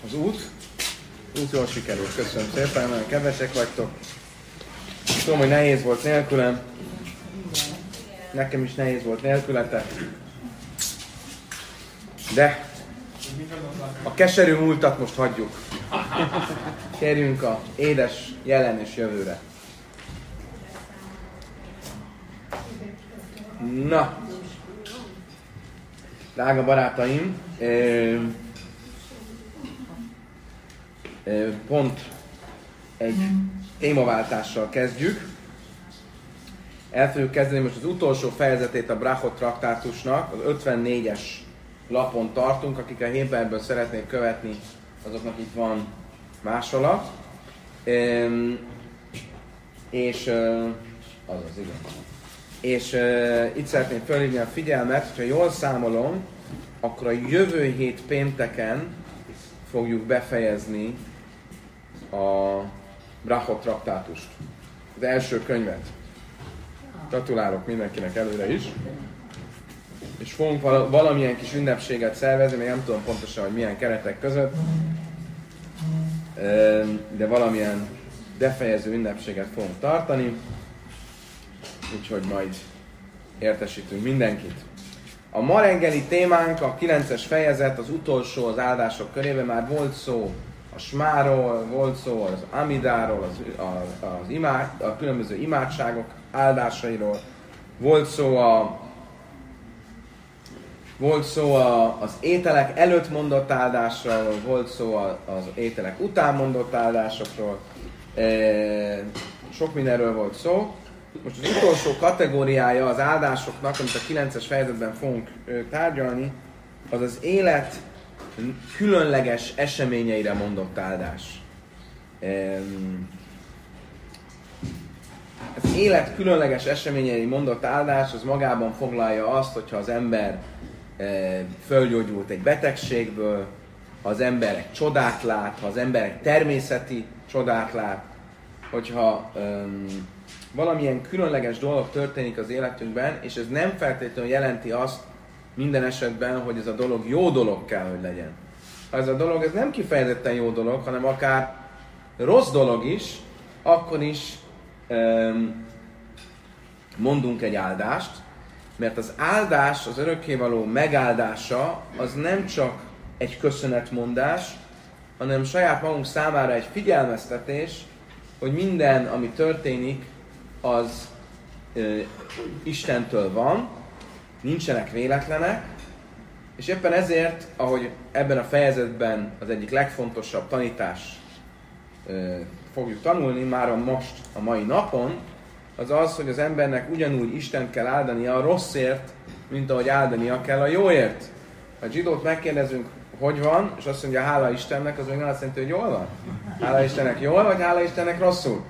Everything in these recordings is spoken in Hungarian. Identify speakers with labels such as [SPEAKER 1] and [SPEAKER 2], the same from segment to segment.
[SPEAKER 1] az út. Út jól sikerült, köszönöm szépen, nagyon kedvesek vagytok. Tudom, hogy nehéz volt nélkülem. Nekem is nehéz volt nélkületek. De a keserű múltat most hagyjuk. Kérjünk a édes jelen és jövőre. Na, drága barátaim, pont egy témaváltással kezdjük. El fogjuk kezdeni most az utolsó fejezetét a Brachot traktátusnak, az 54-es lapon tartunk, akik a Héberből szeretnék követni, azoknak itt van másolat. És azaz, igen. És itt szeretném felhívni a figyelmet, hogyha jól számolom, akkor a jövő hét pénteken fogjuk befejezni a Brachot traktátust, az első könyvet. Gratulálok mindenkinek előre is. És fogunk valamilyen kis ünnepséget szervezni, még nem tudom pontosan, hogy milyen keretek között, de valamilyen befejező ünnepséget fogunk tartani, úgyhogy majd értesítünk mindenkit. A ma reggeli témánk, a 9-es fejezet, az utolsó az áldások körében, már volt szó a smáról, volt szó az amidáról, a különböző imádságok áldásairól, volt szó az ételek előtt mondott áldásról, volt szó az ételek után mondott áldásokról, sok mindenről volt szó. Most az utolsó kategóriája az áldásoknak, amit a 9-es fejezetben fogunk tárgyalni, az az élet különleges eseményeire mondott áldás. Az élet különleges eseményeire mondott áldás az magában foglalja azt, hogyha az ember fölgyógyult egy betegségből, ha az ember egy csodát lát, ha az ember egy természeti csodát lát, hogyha valamilyen különleges dolog történik az életünkben, és ez nem feltétlenül jelenti azt minden esetben, hogy ez a dolog jó dolog kell, hogy legyen. Ha ez a dolog ez nem kifejezetten jó dolog, hanem akár rossz dolog is, akkor is mondunk egy áldást, mert az áldás, az örökkévaló megáldása, az nem csak egy köszönetmondás, hanem saját magunk számára egy figyelmeztetés, hogy minden, ami történik, az Istentől van, nincsenek véletlenek, és éppen ezért, ahogy ebben a fejezetben az egyik legfontosabb tanítás fogjuk tanulni, már most, a mai napon, az az, hogy az embernek ugyanúgy Istent kell áldania a rosszért, mint ahogy áldania kell a jóért. Ha a zsidót megkérdezünk, hogy van, és azt mondja, hála Istennek, az még nem azt jelenti, hogy jól van? Hála Istennek jól, vagy hála Istennek rosszul?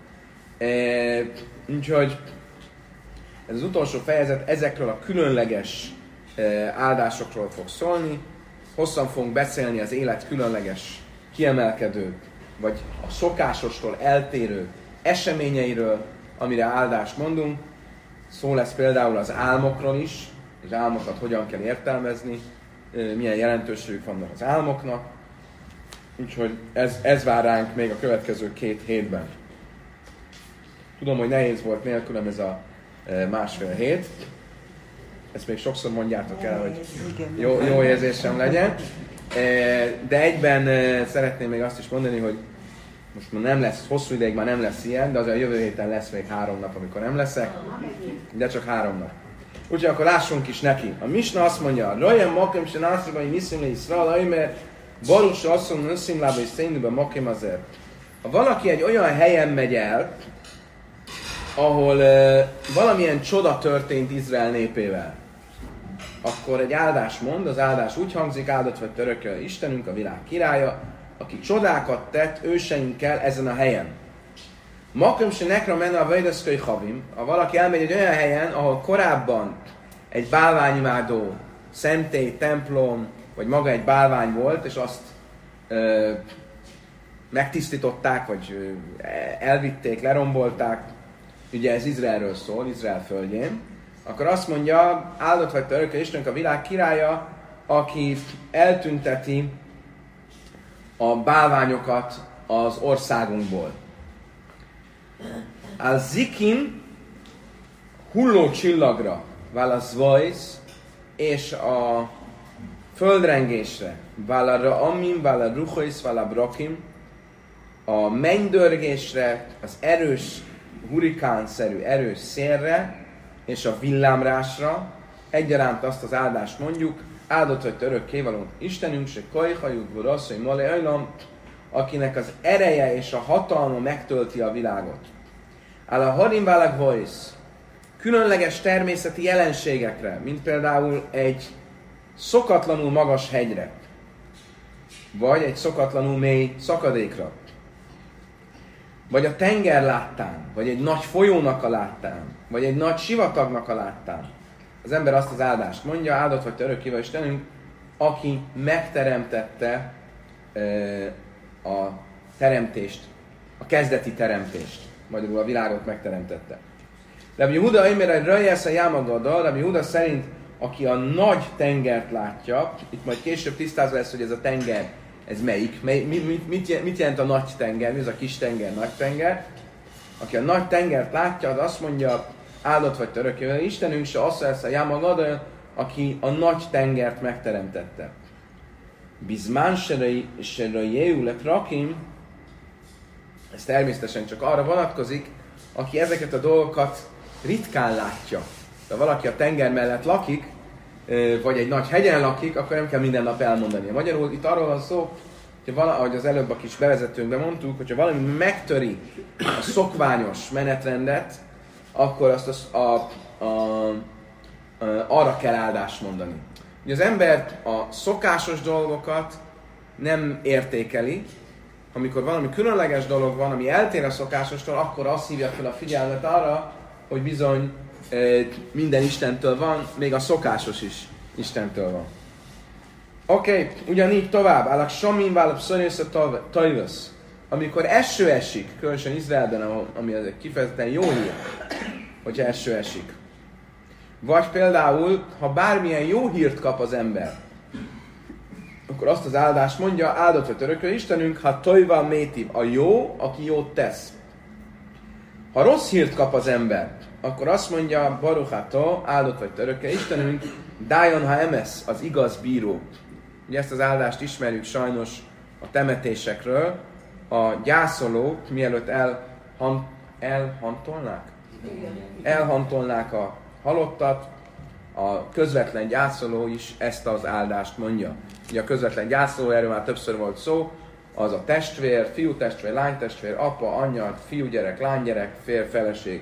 [SPEAKER 1] Úgyhogy ez az utolsó fejezet ezekről a különleges áldásokról fog szólni. Hosszan fogunk beszélni az élet különleges, kiemelkedő, vagy a szokásostól eltérő eseményeiről, amire áldást mondunk. Szó lesz például az álmokról is, az álmokat hogyan kell értelmezni, milyen jelentőségük vannak az álmoknak. Úgyhogy ez vár ránk még a következő 2 hétben. Tudom, hogy nehéz volt nélkülem ez a másfél hét. Ezt még sokszor mondjátok el, hogy jó érzésem legyen. De egyben szeretném még azt is mondani, hogy most már nem lesz, hosszú ideig már nem lesz ilyen, de azért a jövő héten lesz még 3 nap, amikor nem leszek. De csak 3 nap. Úgyhogy akkor lássunk is neki. A Misna azt mondja, Rajem makem se nászribai niszim le Iszrael, aimer barus asszony nösszim lába és szénőben makem azért. Ha valaki egy olyan helyen megy el, ahol valamilyen csoda történt Izrael népével, akkor egy áldás mond, az áldás úgy hangzik, áldott vagy örökké Istenünk, a világ királya, aki csodákat tett őseinkkel ezen a helyen. Makom se nekra menne a vajdaszkai havim, ha valaki elmegy egy olyan helyen, ahol korábban egy bálványimádó szentély, templom, vagy maga egy bálvány volt, és azt megtisztították, vagy elvitték, lerombolták, ugye ez Izraelről szól, Izrael földjén, akkor azt mondja, áldott vagy te örökké Istenünk, a világ királya, aki eltünteti a bálványokat az országunkból. A zikin hulló csillagra, válasz vajsz, és a földrengésre, vála amin, vála ruchojsz, vála brakim, a mennydörgésre, az erős hurikánszerű erős szélre, és a villámrásra, egyaránt azt az áldást mondjuk, áldott vagy te örökkévaló Istenünk, se kajhajuk, borasszony, malé ajlam, akinek az ereje és a hatalma megtölti a világot. Áll a harim válak vajsz, különleges természeti jelenségekre, mint például egy szokatlanul magas hegyre, vagy egy szokatlanul mély szakadékra, vagy a tenger láttán, vagy egy nagy folyónak a láttán, vagy egy nagy sivatagnak a láttán. Az ember azt az áldást mondja, áldott vagy te örökkévaló Istenünk, aki megteremtette a teremtést, a kezdeti teremtést, magyarul a világot megteremtette. Rabbi Yehuda Aimer Rajesz a Jámagada, Rabbi Yehuda szerint, aki a nagy tengert látja, itt majd később tisztázva lesz, hogy ez a tenger, ez melyik, mit jelent a nagy tenger, mi az a kis tenger, nagy tenger. Aki a nagy tengert látja, az azt mondja, áldott vagy te örökkévaló Istenünk, se azt lesz a Jámagada, aki a nagy tengert megteremtette. Bizmán serajéu leprakim, ez természetesen csak arra vonatkozik, aki ezeket a dolgokat ritkán látja. Ha valaki a tenger mellett lakik, vagy egy nagy hegyen lakik, akkor nem kell minden nap elmondani. Magyarul itt arról van szó, hogy ahogy az előbb a kis bevezetőnkben mondtuk, hogyha valami megtöri a szokványos menetrendet, akkor azt arra kell áldást mondani. Ugye az ember a szokásos dolgokat nem értékeli, amikor valami különleges dolog van, ami eltér a szokásostól, akkor azt hívja fel a figyelmet arra, hogy bizony minden Istentől van, még a szokásos is Istentől van. Oké, ugyanígy tovább. Állak samin válap szörnyös a tajvasz. Amikor eső esik, különösen Izraelben, ami az egy kifejezetten jó hír, hogyha eső esik. Vagy például, ha bármilyen jó hírt kap az ember, akkor azt az áldást mondja, áldott vagy örökkévaló Istenünk, ha tojva métiv, a jó, aki jót tesz. Ha rossz hírt kap az ember, akkor azt mondja, baruchátó, áldott vagy örökkévaló Istenünk, dájon ha emesz, az igaz bíró. Ugye ezt az áldást ismerjük sajnos a temetésekről. A gyászolók, mielőtt elhantolnák a halottat, a közvetlen gyászoló is ezt az áldást mondja. Ugye a közvetlen gyászoló, erről már többször volt szó, az a testvér, fiútestvér, lánytestvér, apa, anyja, fiúgyerek, lánygyerek, férj, feleség.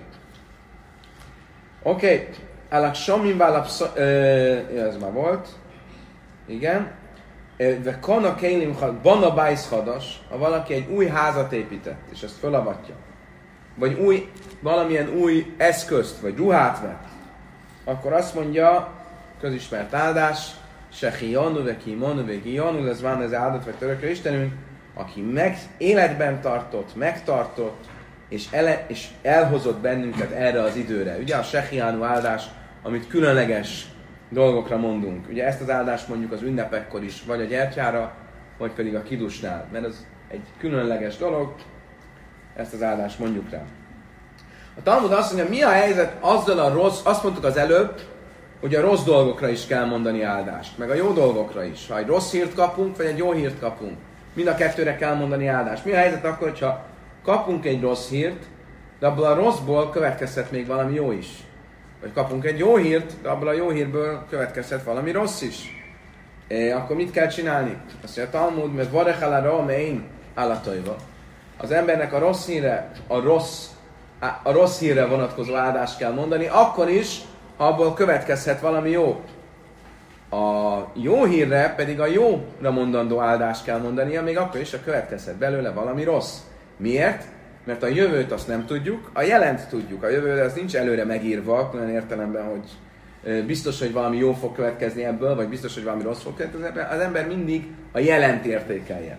[SPEAKER 1] Oké, állak samin válap, ez már volt, igen. De kana kélim bana bájsz hadas, ha valaki egy új házat épített, és ezt fölavatja, vagy valamilyen új eszközt, vagy ruhát vett, akkor azt mondja, közismert áldás, se hianu, ve kimanu, ve hianu, ez van ez áldott, vagy örökkévaló Istenünk, aki életben tartott, megtartott, és elhozott bennünket erre az időre. Ugye a sehianu áldás, amit különleges dolgokra mondunk. Ugye ezt az áldást mondjuk az ünnepekkor is, vagy a gyertyára, vagy pedig a kidusnál, mert ez egy különleges dolog, ezt az áldást mondjuk rá. A Talmud azt mondja, mi a helyzet azzal a rossz, azt mondtuk az előbb, hogy a rossz dolgokra is kell mondani áldást, meg a jó dolgokra is. Ha egy rossz hírt kapunk, vagy egy jó hírt kapunk, mind a kettőre kell mondani áldást. Mi a helyzet akkor, hogyha kapunk egy rossz hírt, de abból a rosszból következhet még valami jó is. Vagy kapunk egy jó hírt, de abból a jó hírből következhet valami rossz is. Akkor mit kell csinálni? Azt mondja a Talmud, mert varechalára mein állatajva. Az embernek a rossz hírre, a rossz hírre vonatkozó áldást kell mondani, akkor is, ha abból következhet valami jó. A jó hírre pedig a jóra mondandó áldást kell mondania, még akkor is, ha következhet belőle valami rossz. Miért? Mert a jövőt azt nem tudjuk, a jelent tudjuk. A jövő az nincs előre megírva, olyan értelemben, hogy biztos, hogy valami jó fog következni ebből, vagy biztos, hogy valami rossz fog következni ebből. Az ember mindig a jelent értékelje.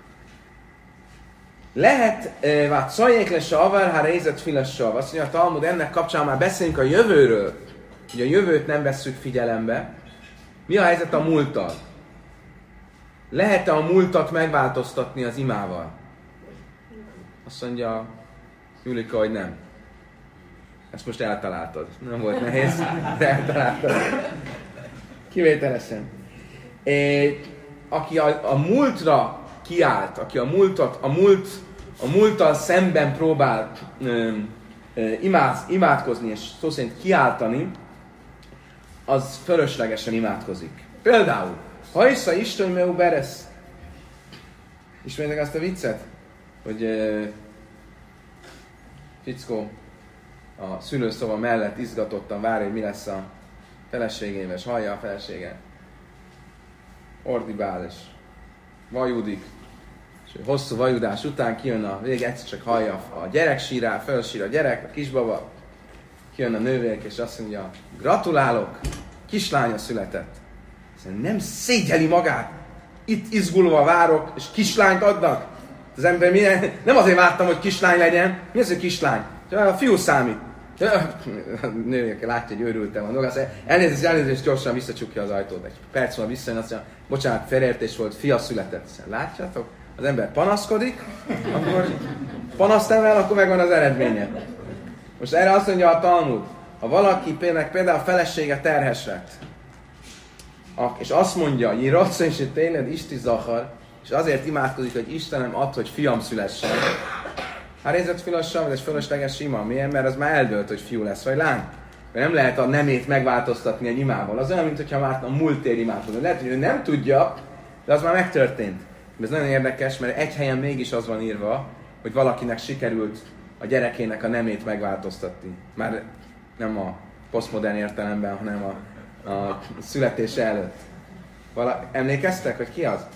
[SPEAKER 1] Lehet, vagy szajék lesz a avar, ha rézett filessav. Azt mondja a Talmud, ennek kapcsán már beszélünk a jövőről, hogy a jövőt nem vesszük figyelembe. Mi a helyzet a múlttal? lehet-e a múltat megváltoztatni az imával? Azt mondja Julika, hogy nem. Ezt most eltaláltad. Nem volt nehéz, de eltaláltad. Kivételesen. Aki a múltra kiállt, aki a múlttal szemben próbál imádkozni, és szó szerint kiáltani, az fölöslegesen imádkozik. Például, hajsza Isten meu beresz. Ismerjétek azt a viccet? Hogy fickó a szülőszoba mellett izgatottan várja, hogy mi lesz a feleségével, és hallja a felesége. Ordibál, és vajudik. És hosszú vajudás után kijön a végig, egyszer csak hallja a gyerek sírál, felsír a gyerek, a kisbaba. Kijön a nővérke, és azt mondja, gratulálok, kislánya született. Szóval nem szégyeli magát, itt izgulva várok, és kislányt adnak. Az ember nem azért vártam, hogy kislány legyen, mi az, hogy kislány? A fiú számít. A nővérke látja, hogy őrültem a dolga, elnézést, gyorsan visszacsukja az ajtót. Egy perc múlva visszajön, azt mondja, bocsánat, félreértés volt, fia született. Látjátok? Az ember panaszkodik, akkor panasztevel, akkor megvan az eredménye. Most erre azt mondja a Talmud, ha valaki például a felesége terhes lett, és azt mondja, Jirotza és tényleg Isti Zachar, és azért imádkozik, hogy Istenem add, hogy fiam szülessen. Hát nézett filassan, vagy egy fölösleges sima. Miért? Mert az már eldőlt, hogy fiú lesz, vagy lány. Mert nem lehet a nemét megváltoztatni egy imával. Az olyan, mintha már a múltér imádkozott. Lehet, hogy ő nem tudja, de az már megtörtént. Ez nagyon érdekes, mert egy helyen mégis az van írva, hogy valakinek sikerült a gyerekének a nemét megváltoztatni. Már nem a posztmodern értelemben, hanem a születése előtt. Emlékeztek, hogy ki az?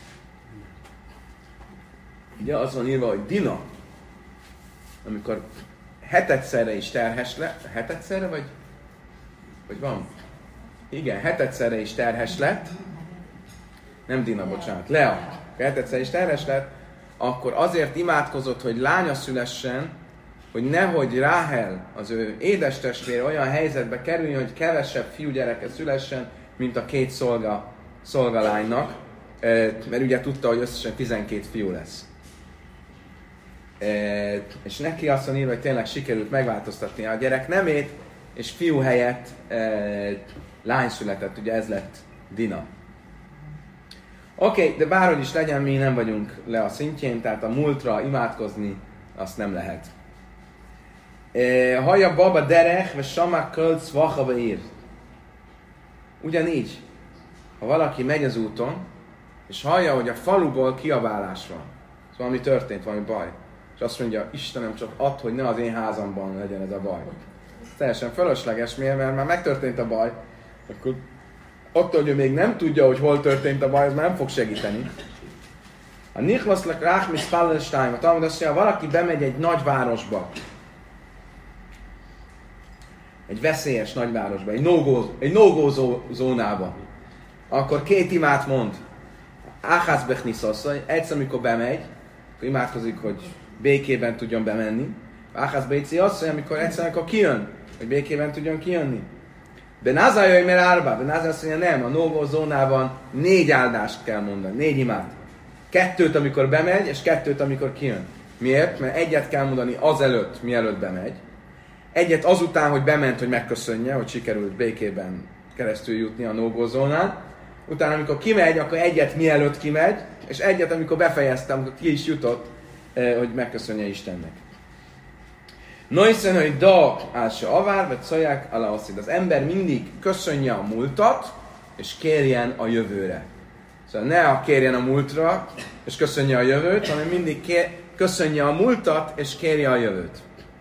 [SPEAKER 1] Ugye az van írva, hogy Dina, amikor hetedszerre is terhes lett, hetedszerre vagy van? Igen, hetedszerre is terhes lett, nem Dina, bocsánat, Lea, hetedszerre is terhes lett, akkor azért imádkozott, hogy lánya szülessen, hogy nehogy Ráhel, az ő édestestvére olyan helyzetbe kerüljön, hogy kevesebb fiúgyereke szülessen, mint a két szolgalánynak, mert ugye tudta, hogy összesen 12 fiú lesz. És neki azt mondja, hogy tényleg sikerült megváltoztatni a gyerek nemét, és fiú helyett lány született, ugye ez lett Dina. Oké, de bárhogy is legyen, mi nem vagyunk le a szintjén, tehát a múltra imádkozni azt nem lehet. Haja baba derech, vagy samak kölc vachava ír. Ugyanígy, ha valaki megy az úton, és hallja, hogy a faluból kiabálás van, szóval valami történt, valami baj, és azt mondja, Istenem, csak add, hogy ne az én házamban legyen ez a baj. Ez teljesen fölösleges, mert már megtörtént a baj, akkor attól, hogy ő még nem tudja, hogy hol történt a baj, az már nem fog segíteni. A Nichlaszlak Ráchmis Pallenstein, a Talmud azt mondja, ha valaki bemegy egy nagyvárosba, egy veszélyes nagyvárosba, egy no-go zónába, akkor két imát mond. Áhász Bechniszasszony, egyszer, amikor bemegy, akkor imádkozik, hogy békében tudjon bemenni. Áhász Béci asszony, amikor kijön, hogy békében tudjon kijönni. Benázájaj, mert árba. Benázájaj azt mondja, nem, a no-go zónában 4 áldást kell mondani, 4 imát. 2, amikor bemegy, és 2, amikor kijön. Miért? Mert egyet kell mondani azelőtt, mielőtt bemegy. Egyet azután, hogy bement, hogy megköszönje, hogy sikerült békében keresztül jutni a no-go zónán. Utána, amikor kimegy, akkor egyet mielőtt kimegy, és egyet, amikor befejezte, amikor ki is jutott, hogy megköszönje Istennek. Noiszen, hogy da álsa avár, vagy szolják alaoszid. Az ember mindig köszönje a múltat, és kérjen a jövőre. Szóval ne kérjen a múltra, és köszönje a jövőt, hanem mindig köszönje a múltat, és kérje a jövőt.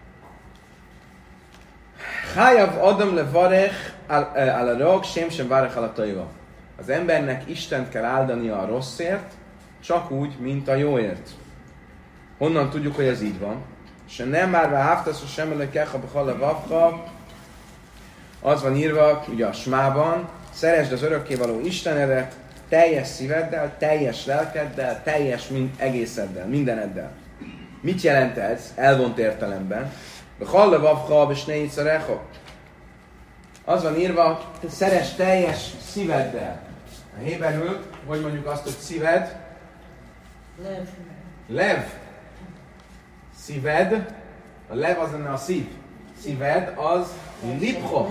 [SPEAKER 1] Hájav Adam levarech al a rog, sem varech al a tajva. Az embernek Istent kell áldania a rosszért, csak úgy, mint a jóért. Honnan tudjuk, hogy ez így van? Se nem már vá háftasz, sem előkecha bechal vavcha. Az van írva, ugye a smában, szeresd az örökkévaló Istenedet teljes szíveddel, teljes lelkeddel, teljes egészeddel, mindeneddel. Mit jelent ez elvont értelemben? Bechal vavcha, és ne az van írva, szeresd teljes szíveddel. A héberül, hogy mondjuk azt, hogy szíved?
[SPEAKER 2] Lev.
[SPEAKER 1] Lev. Szíved. A lev az lenne a szív. Szíved az libcha.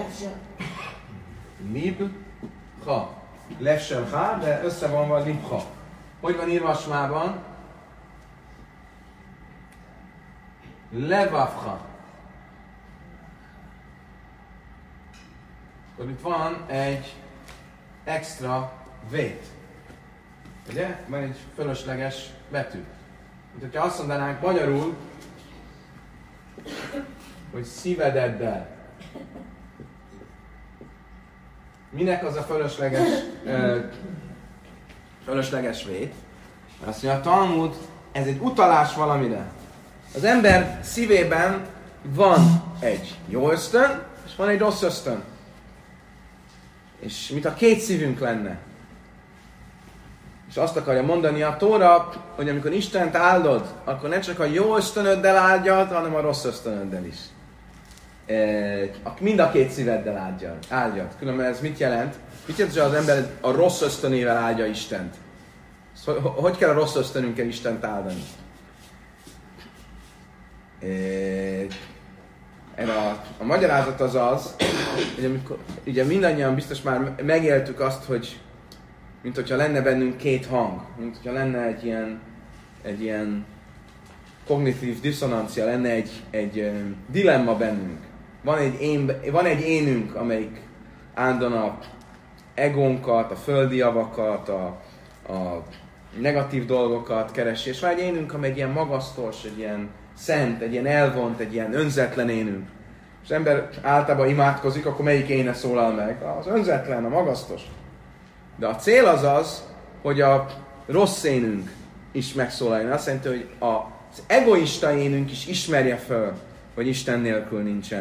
[SPEAKER 1] Libcha. Lev sem ha, de összevonva libcha. Hogy van írva a smában? Levavcha. Akkor itt van egy extra vét. Ugye? Van egy fölösleges betű. Mint hogyha azt mondanánk magyarul, hogy szívededdel. Minek az a fölösleges vét? Azt mondja, a Talmud, ez egy utalás valamire. Az ember szívében van egy jó ösztön, és van egy rossz ösztön. És mint a két szívünk lenne. És azt akarja mondani a Tóra, hogy amikor Istent áldod, akkor ne csak a jó ösztönöddel áldjad, hanem a rossz ösztönöddel is. Mind a két szíveddel áldjad. Különben ez mit jelent? Mit jelent, hogy az ember a rossz ösztönével áldja Istent? Hogy kell a rossz ösztönünkkel Istent áldani? A magyarázat az az, hogy amikor, ugye mindannyian biztos már megéltük azt, hogy mint hogyha lenne bennünk két hang, mint hogyha lenne egy ilyen kognitív diszonancia, lenne egy dilemma bennünk. Van egy énünk, amelyik állandóan a egónkat, a földi javakat, a negatív dolgokat keresi, és van egy énünk, amely egy ilyen magasztos, egy ilyen szent, egy ilyen elvont, egy ilyen önzetlen énünk. És az ember általában imádkozik, akkor melyik éne szólal meg? Az önzetlen, a magasztos. De a cél az az, hogy a rossz énünk is megszólaljon. Azt jelenti, hogy az egoista énünk is ismerje föl, hogy Isten nélkül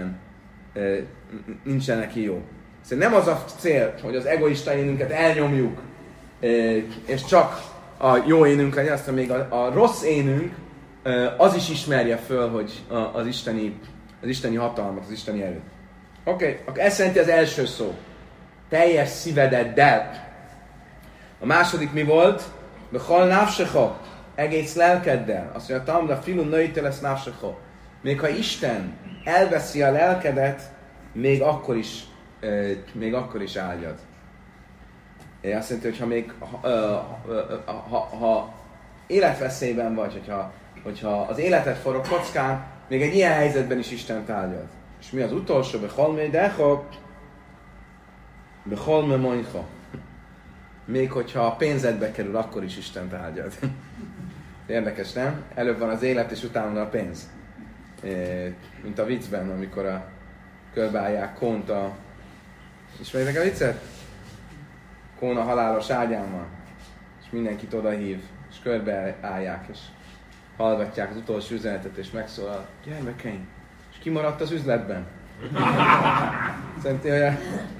[SPEAKER 1] nincsen neki jó. Szóval nem az a cél, hogy az egoista énünket elnyomjuk, és csak a jó énünk legyen, aztán még a rossz énünk az is ismerje föl, hogy az isteni hatalmat, az isteni erőt. Oké, akkor ez jelenti az első szó. Teljes szívededdel. A második mi volt? Bechal nafsecha. Egész lelkeddel. Azt mondja, Talmud, filun nöjte lesz nafsecha. Még ha Isten elveszi a lelkedet, még akkor is áldjad. Azt jelenti, hogy ha még ha életveszélyben vagy, hogyha az életed forog kockán, még egy ilyen helyzetben is Istent áldjad. És mi az utolsó? Bechalmé decha, bechalmé moincha. Még hogyha a pénzedbe kerül, akkor is Istent áldjad. Érdekes, nem? Előbb van az élet, és utána a pénz. Mint a viccben, amikor körbeállják Kónt Ismeritek a viccet? Kón a halálos ágyán van, és mindenkit odahív, és körbeállják, és hallgatják az utolsó üzenetet, és megszólal, gyermekeim, és ki maradt az üzletben? Szerintem,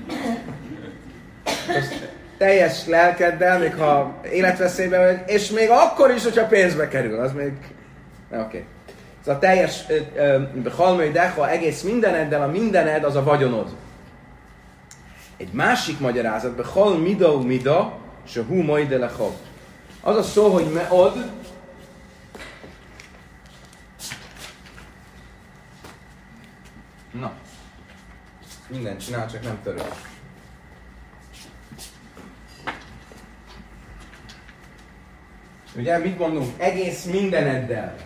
[SPEAKER 1] hogy teljes lelkeddel, még ha életveszélyben vagy, és még akkor is, hogyha pénzbe kerül, az még... Oké. Szóval teljes halmai decha, egész mindeneddel, a mindened az a vagyonod. Egy másik magyarázat, bechal mida, se hu majde lecha. Az a szó, hogy meod, na, mindent csinál, csak nem törő. Ugye, mit mondunk? Egész mindeneddel.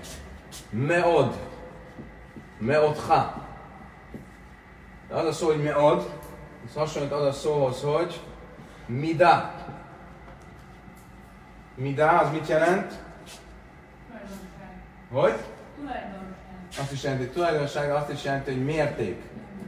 [SPEAKER 1] Meodha. De az a szó, hogy meod, ez hasonlít az a szóhoz, hogy mida. Mida, az mit jelent?
[SPEAKER 3] Tulajdonság.
[SPEAKER 1] Hogy?
[SPEAKER 3] Tulajdonság.
[SPEAKER 1] Azt is jelenti, tulajdonság azt is jelenti, hogy mérték.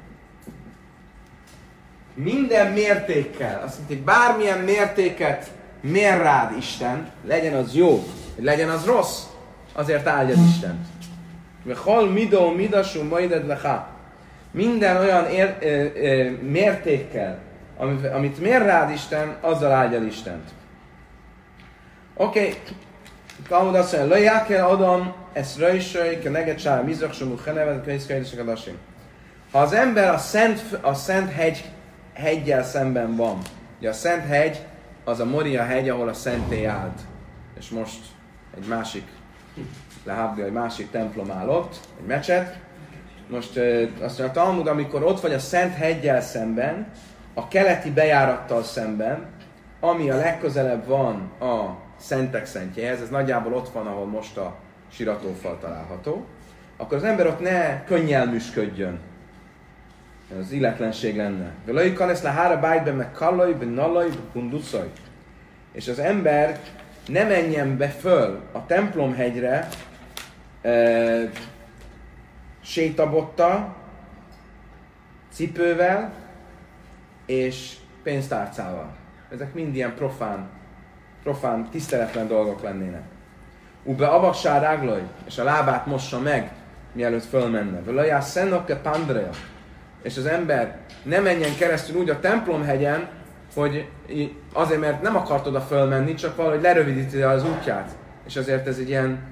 [SPEAKER 1] Minden mértékkel, azt jelenti, bármilyen mértéket mér rád Isten, legyen az jó, legyen az rossz, azért áldjad Istent. Hol midó midasú majded lecha. Minden olyan mértékkel, amit mér rád Isten, azzal áldjad Istent. Oké. Talmud azt mondja, Lajákel Adam, ez röjsöj, ke negecsár, mizraksomú, henevet, könyszkönyvesek a dasim. Ha az ember a szent heggyel szemben van, ugye a szent hegy az a Moria hegy, ahol a szentély állt. És most egy másik, egy másik templom áll ott, egy mecset. Most azt mondja a Talmud, amikor ott vagy a Szent heggyel szemben, a keleti bejárattal szemben, ami a legközelebb van a Szentek Szentjéhez, ez nagyjából ott van, ahol most a siratófal található, akkor az ember ott ne könnyelműsködjön. Ez illetlenség lenne. Velői kanesz le hára bájtben, meg kallai, ben nallai, kunduszai. És az ember ne menjen be föl a templomhegyre sétabottal, cipővel és pénztárcával. Ezek mind ilyen profán, tiszteletlen dolgok lennének. Ube avaksár ráglaj, és a lábát mossa meg, mielőtt fölmenne. Velajás szennokke pandrea. És az ember ne menjen keresztül úgy a templomhegyen, hogy azért, mert nem akart oda fölmenni, csak valahogy lerövidíti az útját. És azért ez egy ilyen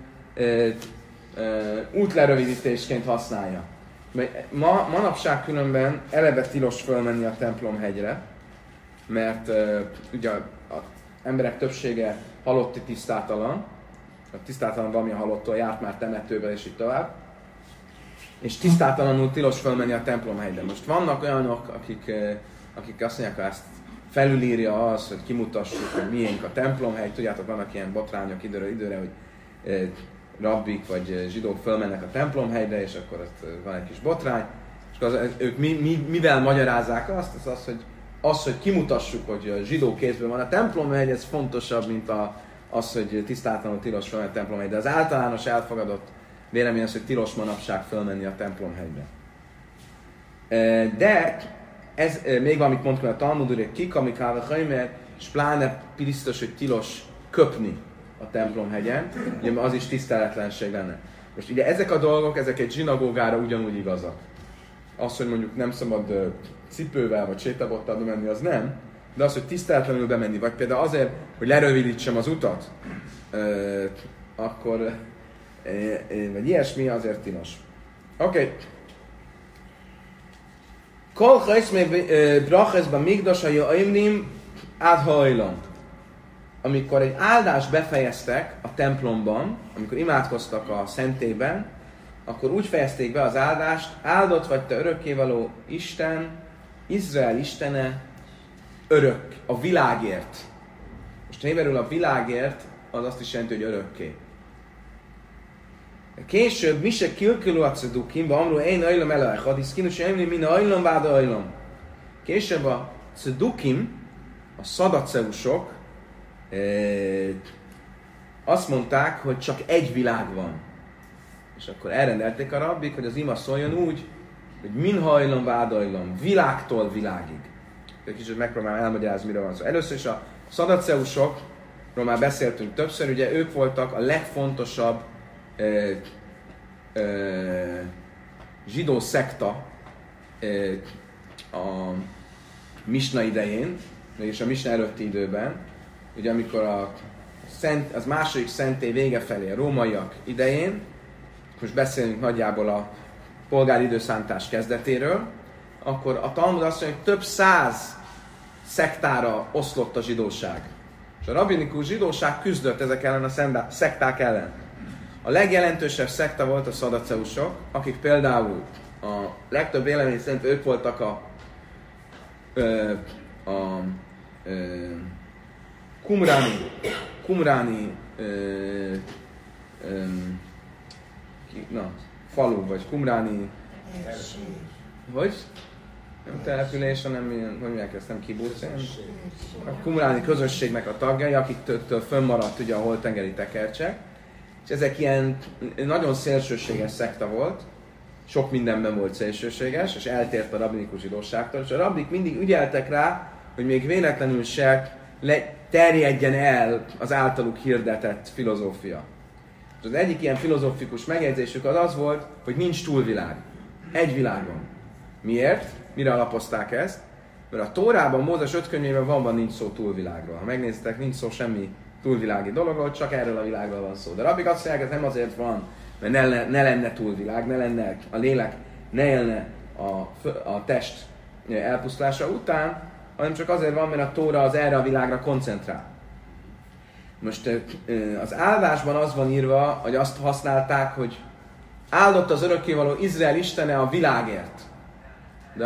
[SPEAKER 1] útlerövidítésként használja. Manapság különben eleve tilos fölmenni a templomhegyre, mert ugye az emberek többsége halotti tisztátalan, a tisztátalan valami halottól járt már temetőbe és így tovább, és tisztátalanul tilos fölmenni a templomhegyre. Most vannak olyanok, akik azt mondják, hogy ezt felülírja az, hogy kimutassuk, hogy miénk a templomhegy. Tudjátok, vannak ilyen botrányok időről időre, hogy rabbik vagy zsidók fölmennek a templomhegyre, és akkor ott van egy kis botrány. És ők mivel magyarázzák azt, hogy kimutassuk, hogy a zsidó kézben van a templomhegy, ez fontosabb, mint az, hogy tisztátalanul tilos fölmenni a templomhegyre. De az általános elfogadott vélemény az, hogy tilos manapság fölmenni a templomhegyre. De ez még valamit mondtuk a Talmud, hogy kik, amik hajmer, és pláne biztos, hogy tilos köpni a templomhegyen, ugye az is tiszteletlenség lenne. Most ugye ezek a dolgok, ezek egy zsinagógára ugyanúgy igazak. Az, hogy mondjuk nem szabad cipővel vagy sétabottal bemenni, az nem, de az, hogy tiszteletlenül bemenni, vagy például azért, hogy lerövidítsem az utat, akkor vagy ilyesmi, azért tilos. Oké. Kol chajsz még bracheszben migdos, ha jöjjmnim ádhajlom. Amikor egy áldást befejeztek a templomban, amikor imádkoztak a szentélyben, akkor úgy fejezték be az áldást, áldott vagy te örökkévaló Isten, Izrael Istene, örök, a világért. Most héberül a világért, az azt is jelenti, hogy örökké. Később, mi se kilkülő a cedukim, va amrú én ajlom elejhad, hisz kinus emlé, min ajlom váda ajlom. Később a cedukim, a szadaceusok, azt mondták, hogy csak egy világ van. És akkor elrendelték a rabbik, hogy az ima szóljon úgy, hogy min hajlom vádajlom, világtól világig. Egy kicsit megpróbálom elmagyarázni, miről van szó. Először is a szadaceusokról már beszéltünk többször, ugye ők voltak a legfontosabb zsidó szekta a Misna idején, és a Misna előtti időben, ugye amikor az második szentély vége felé, a rómaiak idején, most beszélünk nagyjából a polgári időszántás kezdetéről, akkor a Talmud azt mondja, hogy több száz szektára oszlott a zsidóság. És a rabbinikus zsidóság küzdött ezek ellen a szekták ellen. A legjelentősebb szekta volt a szadaceusok, akik például a legtöbb vélemény szerint ők voltak a kumráni falu, vagy kumráni hogy? Nem település, hanem ilyen, hogy mondják ezt, nem kibuc, a kumráni közösségnek a tagjai, akiktől fönnmaradt ugye a holtengeri tekercsek. És ezek ilyen nagyon szélsőséges szekta volt, sok mindenben volt szélsőséges, és eltért a rabbinikus zsidóságtól, és a rabbik mindig ügyeltek rá, hogy még véletlenül se terjedjen el az általuk hirdetett filozófia. És az egyik ilyen filozófikus megjegyzésük az volt, hogy nincs túlvilág. Egy világ van. Miért? Mire alapozták ezt? Mert a Tórában, Mózes 5 könyvében van nincs szó túlvilágról. Ha megnéztek, nincs szó semmi túlvilági dologról, csak erről a világról van szó. De rabbik azt mondják, ez nem azért van, mert ne lenne túlvilág, ne lenne a lélek, ne élne a test elpusztulása után, hanem csak azért van, mert a Tóra az erre a világra koncentrál. Most az áldásban az van írva, hogy azt használták, hogy áldott az örökkévaló Izrael istene a világért. De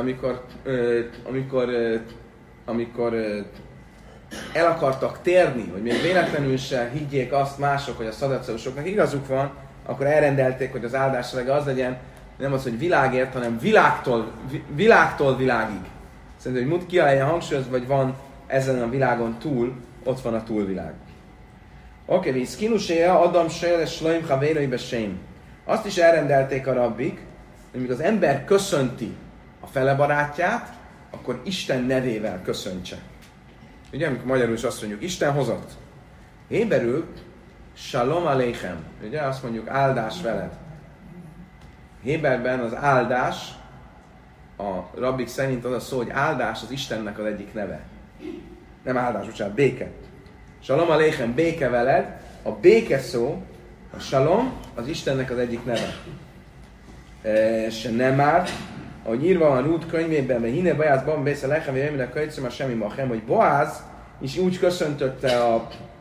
[SPEAKER 1] amikor el akartak térni, hogy még véletlenül se higgyék azt mások, hogy a szadaceusoknak igazuk van, akkor elrendelték, hogy az áldás szövege az legyen, nem az, hogy világért, hanem világtól világig. Szerintem, hogy ki legyen hangsúlyozva, vagy van ezen a világon túl, ott van a túlvilág. Oké, víz kinuséja, Adam Sejle, Slaim, Havéroi, Besém. Azt is elrendelték a rabbik, hogy amikor az ember köszönti a fele barátját, akkor Isten nevével köszöntse. Ugye, amikor magyarul is azt mondjuk, Isten hozott. Héberül, Shalom Aleichem. Ugye, azt mondjuk, áldás veled. Héberben az áldás, a rabbik szerint az a szó, hogy áldás az Istennek az egyik neve. Nem áldás, bocsánat, béke. Shalom Aleichem, béke veled. A béke szó, a Shalom, az Istennek az egyik neve. Se nem már, ahogy írva van Rút könyvében, mert hinne Boáz ban bésze lechem, hogy jöjjön a könyvszöm a semmi machem, hogy Boáz is úgy köszöntötte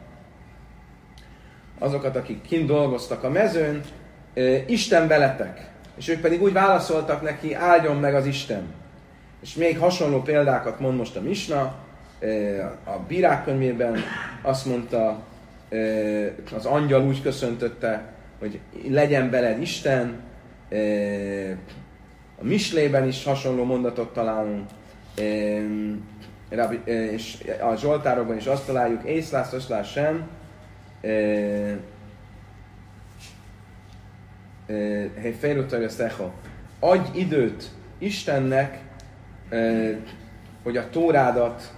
[SPEAKER 1] azokat, akik kint dolgoztak a mezőn, Isten veletek. És ők pedig úgy válaszoltak neki, áldjon meg az Isten. És még hasonló példákat mond most a Misna, a Bírák könyvében azt mondta, az angyal úgy köszöntötte, hogy legyen veled Isten, a Mislében is hasonló mondatot találunk, és a Zsoltárokban is azt találjuk, észlász, öszlász sem, adj időt Istennek, hogy a Tórádat,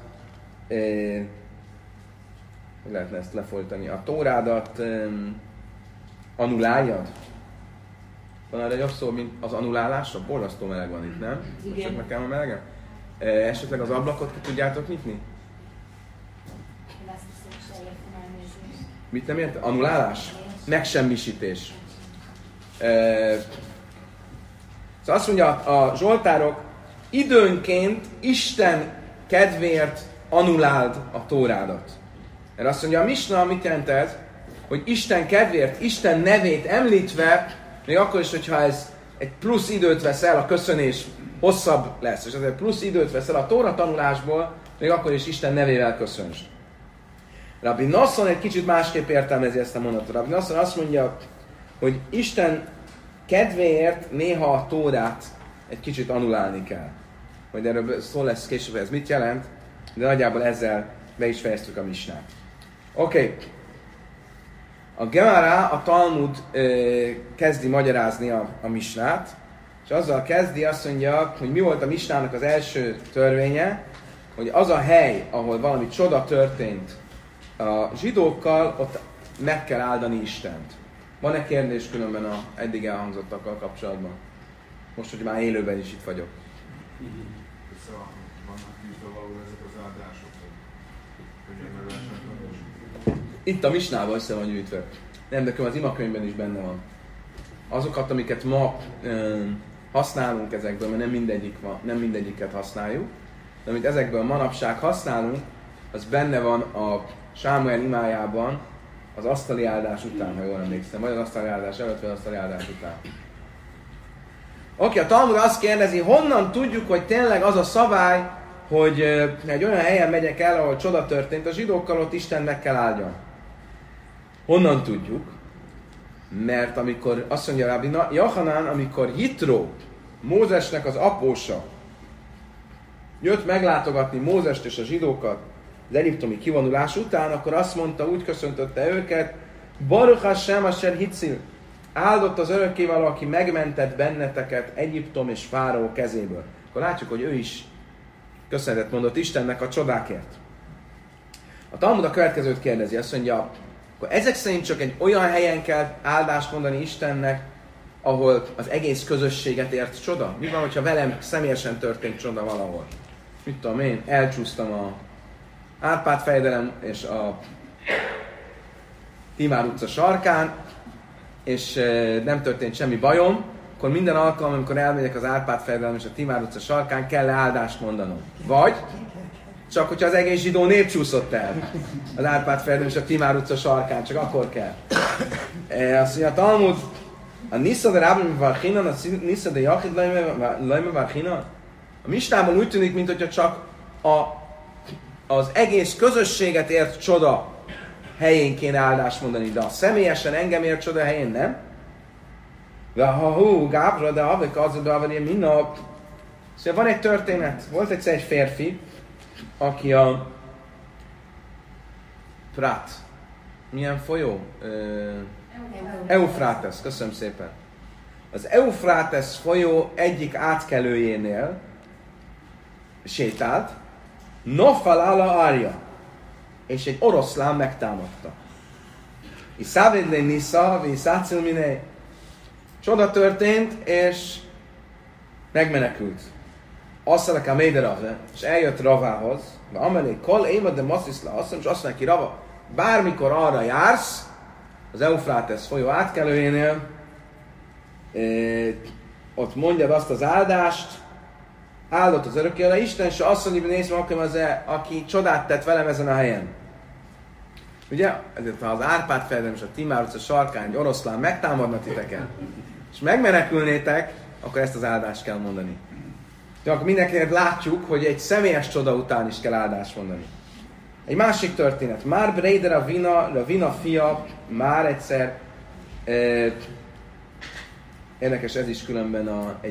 [SPEAKER 1] hogy lehetne ezt lefolytani, a Tórádat annuláljad? Van erre egy jobb szó, mint az annulálásra? Borzasztó meleg van itt, nem?
[SPEAKER 2] Igen.
[SPEAKER 1] Csak nekem a melegen? Esetleg az ablakot ki tudjátok nyitni? Mit nem érte? Annulálás? Megsemmisítés. Szóval azt mondja a Zsoltárok, időnként Isten kedvéért annuláld a Tórádat. Mert azt mondja a Misna, mit jelent ez? Hogy Isten kedvéért, Isten nevét említve, még akkor is, hogyha ez egy plusz időt vesz el, a köszönés hosszabb lesz, és ezért plusz időt vesz el a Tóra tanulásból, még akkor is Isten nevével köszönts. Rabbi Nasson egy kicsit másképp értelmezi ezt a mondatot. Rabbi Nasson azt mondja, hogy Isten kedvéért néha a Tórát egy kicsit annulálni kell. Majd erről szó lesz később, ez mit jelent, de nagyjából ezzel be is fejeztük a Misnát. Oké. A Gemara, a Talmud kezdi magyarázni a Misnát, és azzal kezdi, azt mondja, hogy mi volt a Misnának az első törvénye, hogy az a hely, ahol valami csoda történt a zsidókkal, ott meg kell áldani Istent. Van-e kérdés különben a eddig elhangzottakkal kapcsolatban? Most, hogy már élőben is itt vagyok.
[SPEAKER 4] Vannak valahol ezek az áldások,
[SPEAKER 1] Itt a Misnában össze van gyűjtve. Nem, de az imakönyvben is benne van. Azokat, amiket ma használunk ezekből, mert nem mindegyiket használjuk, de amit ezekből manapság használunk, az benne van a Sámuel imájában az asztali áldás után, ha jól emlékszem, vagy az asztali áldás előtt, vagy az asztali áldás után. Oké, a Talmud azt kérdezi, honnan tudjuk, hogy tényleg az a szabály, hogy egy olyan helyen megyek el, ahol csoda történt, a zsidókkal ott Isten meg kell áldjon. Honnan tudjuk? Mert amikor azt mondja Rabbi Johanán, amikor Jitró, Mózesnek az apósa, jött meglátogatni Mózest és a zsidókat az egyiptomi kivonulás után, akkor azt mondta, úgy köszöntötte őket, Baruch Hashem asher hitzil, áldott az örökkévaló, aki megmentett benneteket Egyiptom és Fáraó kezéből. Akkor látjuk, hogy ő is köszönetet mondott Istennek a csodákért. A Talmud a következőt kérdezi, azt mondja, akkor ezek szerint csak egy olyan helyen kell áldást mondani Istennek, ahol az egész közösséget ért csoda? Mi van, hogyha velem személyesen történt csoda valahol? Mit tudom én, elcsúsztam a Árpád fejdelem és a Timár utca sarkán, és nem történt semmi bajom, akkor minden alkalom, amikor elmegyek az Árpád fejdelem és a Timár utca sarkán, kell áldást mondanom. Vagy csak hogyha az egész zsidó nép csúszott el az Árpád-fejedben és a Timár utca sarkán, csak akkor kell. Azt mondja a Talmud, a Nissa de Rábim Varchinan, a Nissa de Jachid Lajme Varchinan. A Misnában úgy tűnik, mintha csak az egész közösséget ért csoda helyén kéne áldást mondani, de a személyesen engem ért csoda helyén nem. De ha Gábra, de avik az, de avik minap. Szóval van egy történet, volt egyszer egy férfi, aki a Prát. Milyen folyó? Eufrátesz, köszönöm szépen. Az Eufrátesz folyó egyik átkelőjénél sétált, Nofal ala Arja, és egy oroszlán megtámadta. Iszávédlé Nisza, Viszácil miné. Csoda történt, és megmenekült. Asszalak a Méderave, és eljött Ravához, de amelé kol éma de massziszla asszony, és azt neki Rava, bármikor arra jársz, az Eufrátesz folyó átkelőjénél, ott mondjad azt az áldást, áldott az örökkévaló Isten, és asszonyban nézve, aki csodát tett velem ezen a helyen. Ugye, ha az Árpád-fejedben és a Timár utca sarkán egy oroszlán megtámadna titeket, és megmenekülnétek, akkor ezt az áldást kell mondani. De akkor mindenkinek látjuk, hogy egy személyes csoda után is kell áldást mondani. Egy másik történet. Már Breider a Vina fia már egyszer, érdekes ez is különben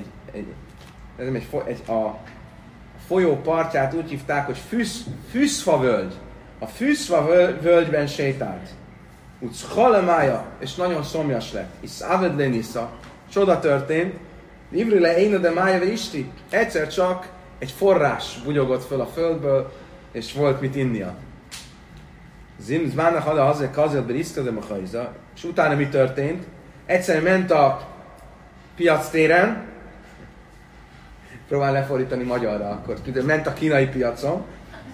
[SPEAKER 1] a folyó partját úgy hívták, hogy Fűszfa völgy. A Fűszfa völgyben sétált. Úgy szalemája, és nagyon szomjas lett. És Avedle Nisza, csoda történt. Ivri le én de mája ve isti. Egyszer csak egy forrás bugyogott föl a földből, és volt mit innia. Zmának hada hazai kazél beriszka de machaiza. És utána mi történt? Egyszer ment a piac téren, próbál lefordítani magyarra akkor, ment a kínai piacon,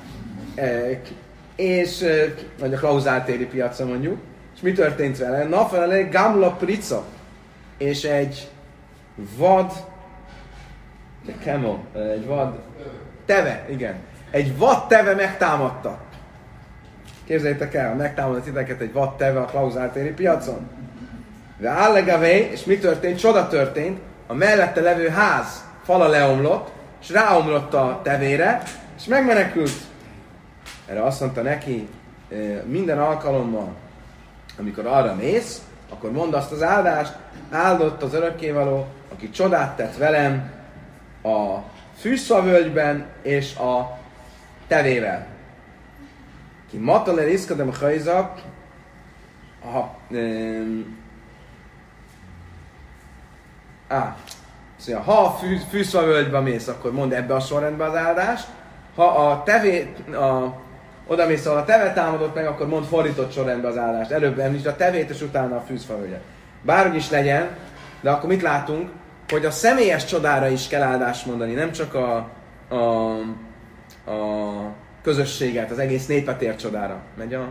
[SPEAKER 1] és, vagy a klauzáltéri piacon mondjuk, és mi történt vele? Nafelelé gamla prica, és egy vad, egy vad teve, igen, egy vad teve megtámadta. Képzeljétek el, megtámadott titeket egy vad teve a klauzáltéri piacon. De állegavé, és mi történt? Csoda történt, a mellette levő ház fala leomlott, és ráomlott a tevére, és megmenekült. Erre azt mondta neki, minden alkalommal, amikor arra mész, akkor mondd azt az áldást, áldott az örökkévaló, aki csodát tett velem a Fűszavölgyben és a tevével. Ki matale riszkadem hajzak, szóval, ha a Fűszavölgybe mész, akkor mondd ebbe a sorrendbe az áldást. Ha a oda mész, ahol a teve támadott meg, akkor mondd fordított sorrendbe az áldást. Előbb említsd a tevét, és utána a Fűszavölgyet. Bárhogy is legyen, de akkor mit látunk? Hogy a személyes csodára is kell áldást mondani, nem csak a közösséget, az egész népet ért csodára. Megy a...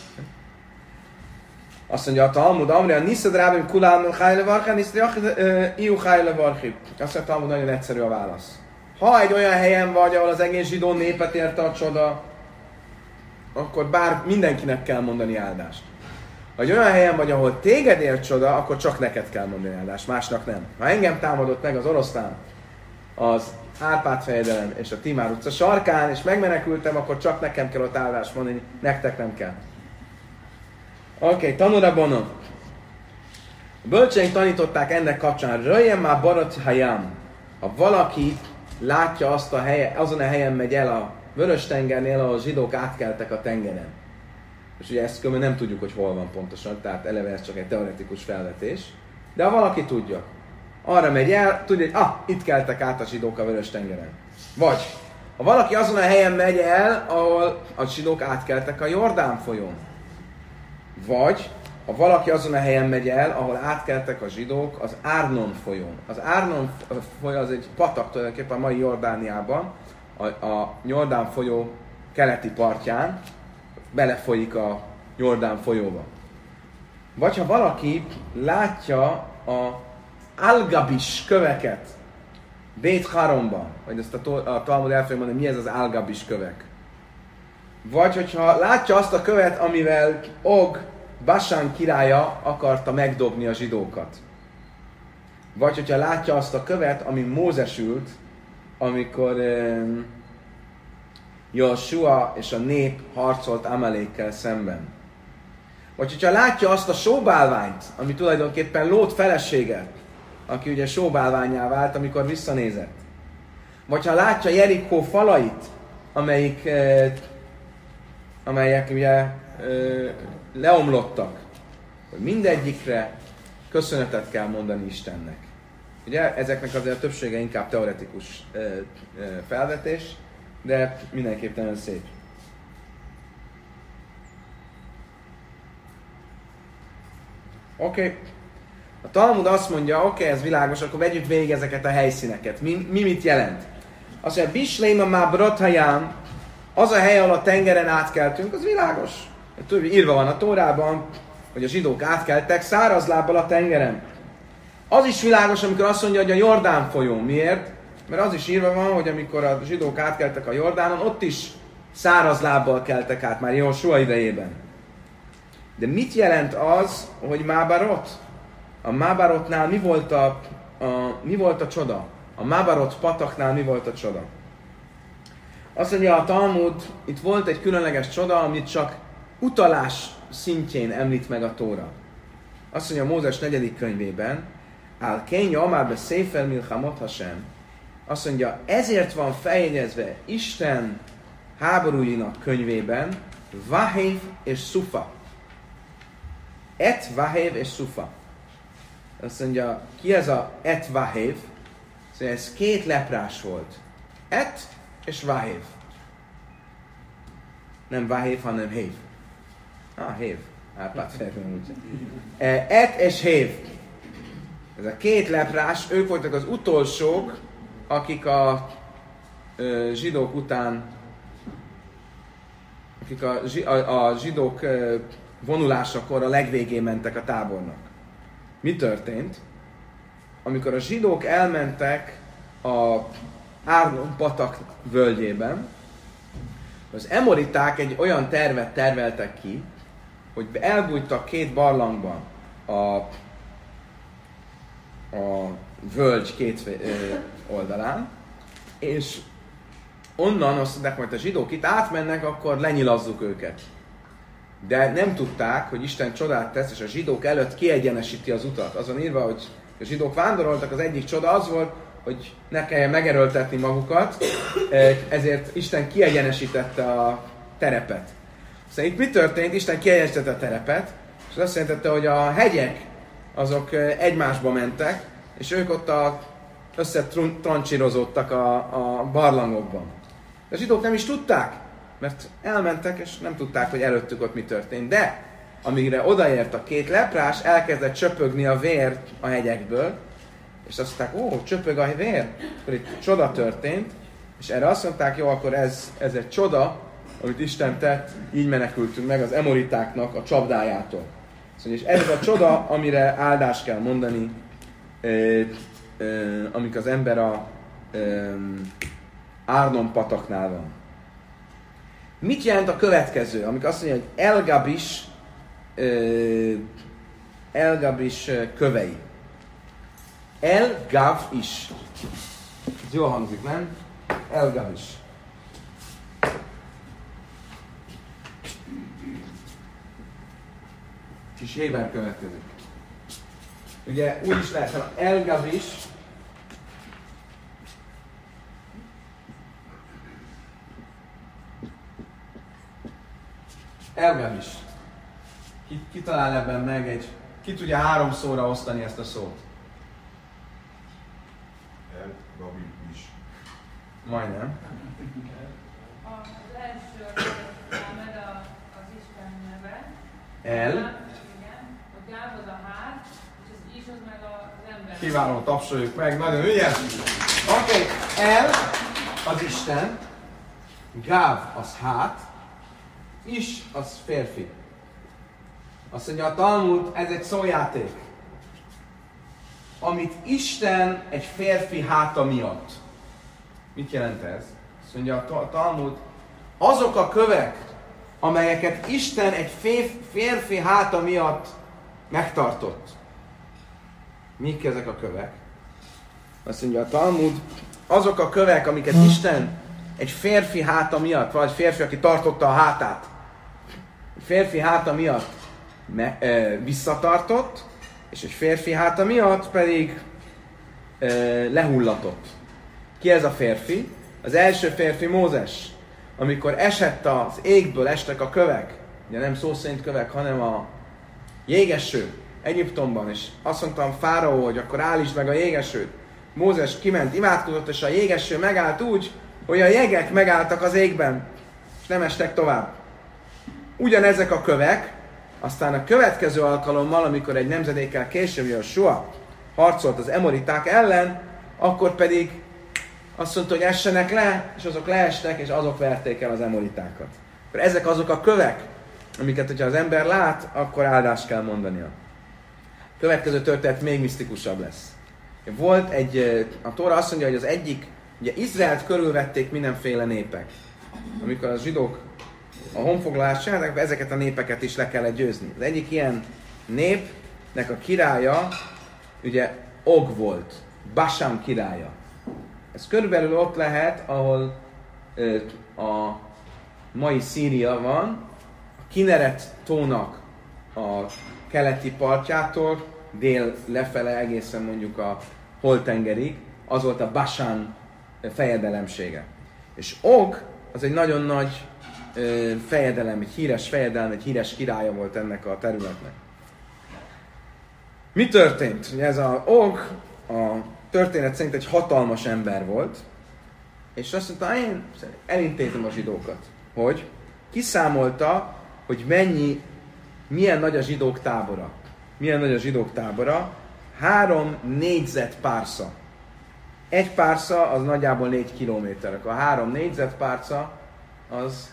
[SPEAKER 1] Azt mondja a Talmud, Amri, a Niszad Rábim Kulán Hájle Varchán, Niszad Iu Hájle Varchib. Azt mondja a Talmud, nagyon egyszerű a válasz. Ha egy olyan helyen vagy, ahol az egész zsidó népet érte a csoda, akkor mindenkinek kell mondani áldást. Ha egy olyan helyen vagy, ahol téged ért csoda, akkor csak neked kell mondani áldást, másnak nem. Ha engem támadott meg az oroszlán, az Árpád-fejedelem és a Timár utca sarkán, és megmenekültem, akkor csak nekem kell ott áldást mondani, nektek nem kell. Oké, tanúra bonom. A bölcseink tanították ennek kapcsán, röjjen már barat hajám. Ha valaki látja azt a helyen, azon a helyen megy el a Vörös-tengernél, ahol a zsidók átkeltek a tengeren. És ugye ezt nem tudjuk, hogy hol van pontosan, tehát eleve ez csak egy teoretikus felvetés. De ha valaki tudja, arra megy el, tudja, hogy itt keltek át a zsidók a Vörös-tengeren. Vagy, ha valaki azon a helyen megy el, ahol a zsidók átkeltek a Jordán folyón. Vagy, ha valaki azon a helyen megy el, ahol átkeltek a zsidók az Árnon folyón. Az Árnon folyó az egy patak tulajdonképpen a mai Jordániában, a Jordán folyó keleti partján, belefolyik a Jordán folyóba. Vagy ha valaki látja a Algabis köveket Bét Haromban, vagy ezt a Talmud el fogja mondani, mi ez az Algabis kövek. vagy hogyha látja azt a követ, amivel Og, Basán királya akarta megdobni a zsidókat. Vagy hogyha látja azt a követ, ami Mózes ült, amikor Joshua és a nép harcolt Amalékkel szemben. Vagy hogyha látja azt a sóbálványt, ami tulajdonképpen Lót felesége, aki ugye sóbálványá vált, amikor visszanézett. Vagy ha látja Jerikó falait, amelyek ugye leomlottak, hogy mindegyikre köszönetet kell mondani Istennek. Ugye ezeknek azért a többsége inkább teoretikus felvetés, de mindenképp nagyon szép. Oké. A Talmud azt mondja, oké, ez világos, akkor vegyük végig ezeket a helyszíneket. Mi mit jelent? Azt mondja, Bisléma má Brothaján, az a hely, ahol a tengeren átkeltünk, az világos. Írva van a Tórában, hogy a zsidók átkeltek száraz lábbal a tengeren. Az is világos, amikor azt mondja, hogy a Jordán folyó. Miért? Mert az is írva van, hogy amikor a zsidók átkeltek a Jordánon, ott is száraz lábbal keltek át, már Jósua idejében. De mit jelent az, hogy Mábarot? A Mábarotnál mi volt a csoda? A Mábarot pataknál mi volt a csoda? Azt mondja a Talmud, itt volt egy különleges csoda, amit csak utalás szintjén említ meg a Tóra. Azt mondja a Mózes 4. könyvében, Al Kenya Amár be Sefer Milchamot Hashem. Azt mondja, ezért van feljegyezve Isten háborúinak könyvében Vahév és Szufa. Et Vahév és Szufa. Azt mondja, ki ez a Et Vahév? Szóval ez 2 leprás volt. Et és Vahév. Nem Vahév, hanem Hév. Hév. Et és Hév. Ez a 2 leprás, ők voltak az utolsók, akik a zsidók után, akik a zsidók vonulásakor a legvégén mentek a tábornak. Mi történt? Amikor a zsidók elmentek a Árnon patak völgyében, az emoriták egy olyan tervet terveltek ki, hogy elbújtak 2 barlangban a völgy 2 oldalán, és onnan azt mondták, hogy a zsidók itt átmennek, akkor lenyilazzuk őket. De nem tudták, hogy Isten csodát tesz, és a zsidók előtt kiegyenesíti az utat. Azon írva, hogy a zsidók vándoroltak, az egyik csoda az volt, hogy ne kelljen megerőltetni magukat, ezért Isten kiegyenesítette a terepet. Szóval itt mi történt? Isten kiegyenesítette a terepet, és azt jelentette, hogy a hegyek azok egymásba mentek, és ők ott összetrancsírozódtak a barlangokban. De a zsidók nem is tudták, mert elmentek, és nem tudták, hogy előttük ott mi történt. De amígre odaért a 2 leprás, elkezdett csöpögni a vér a hegyekből, és azt mondták, csöpög a vér, akkor itt csoda történt, és erre azt mondták, jó, akkor ez egy csoda, amit Isten tett, így menekültünk meg az emoritáknak a csapdájától. Szóval, és ez a csoda, amire áldást kell mondani, amik az ember a Árnon pataknál van. Mit jelent a következő? Amikor azt mondja, hogy Elgabis kövei. Elgav is. Ez jól hangzik, nem? Elgav is. Kis héber következik. Ugye úgy is lehet, hogy Elgav is. Elgav is. Ki talál ebben meg ki tudja 3 szóra osztani ezt a szót?
[SPEAKER 4] Elgav is.
[SPEAKER 1] Majdnem.
[SPEAKER 3] Az első Ámed az Isten neve.
[SPEAKER 1] El.
[SPEAKER 3] Igen. A Gáv az a hát, és az is az meg az ember.
[SPEAKER 1] Kiváló, tapsoljuk meg, nagyon ügyes. Oké, El az Isten, Gáv az hát, is az férfi. Azt mondja a Talmud, ez egy szójáték. Amit Isten egy férfi háta miatt. Mit jelent ez? Azt mondja a Talmud, azok a kövek, amelyeket Isten egy férfi háta miatt megtartott. Mik ezek a kövek? Azt mondja a Talmud, azok a kövek, amiket Isten egy férfi háta miatt, vagy férfi, aki tartotta a hátát, egy férfi háta miatt visszatartott, és egy férfi háta miatt pedig lehullatott. Ki ez a férfi? Az első férfi Mózes. Amikor esett az égből, estek a kövek, ugye nem szó szerint kövek, hanem a jégeső Egyiptomban, és azt mondtam Fáraó, hogy akkor állítsd meg a jégesőt. Mózes kiment, imádkozott, és a jégeső megállt úgy, hogy a jegek megálltak az égben, és nem estek tovább. Ugyanezek a kövek, aztán a következő alkalommal, amikor egy nemzedékkel később Jósua harcolt az emoriták ellen, akkor pedig azt mondta, hogy essenek le, és azok leestek, és azok verték el az emoritákat. Ezek azok a kövek, amiket, hogyha az ember lát, akkor áldást kell mondania. A következő történet még misztikusabb lesz. Volt a Tóra azt mondja, hogy az egyik, ugye Izraelt körülvették mindenféle népek. Amikor a zsidók a honfoglalást csinálták, akkor ezeket a népeket is le kellett győzni. Az egyik ilyen népnek a királya, ugye Og volt, Basán királya. Ez körülbelül ott lehet, ahol a mai Szíria van, a Kineret tónak a keleti partjától, dél lefele egészen mondjuk a Holtengerig, az volt a Basán fejedelemsége. És Og az egy nagyon nagy fejedelem, egy híres fejedelem, egy híres királya volt ennek a területnek. Mi történt? Ez a Og, a történet szerint egy hatalmas ember volt, és azt mondta, én elintézem a zsidókat, hogy kiszámolta, hogy milyen nagy a zsidók tábora. Milyen nagy a zsidók tábora? 3 négyzetpársa. Egy pársa az nagyjából 4 kilométer. Akkor 3 négyzetpársa az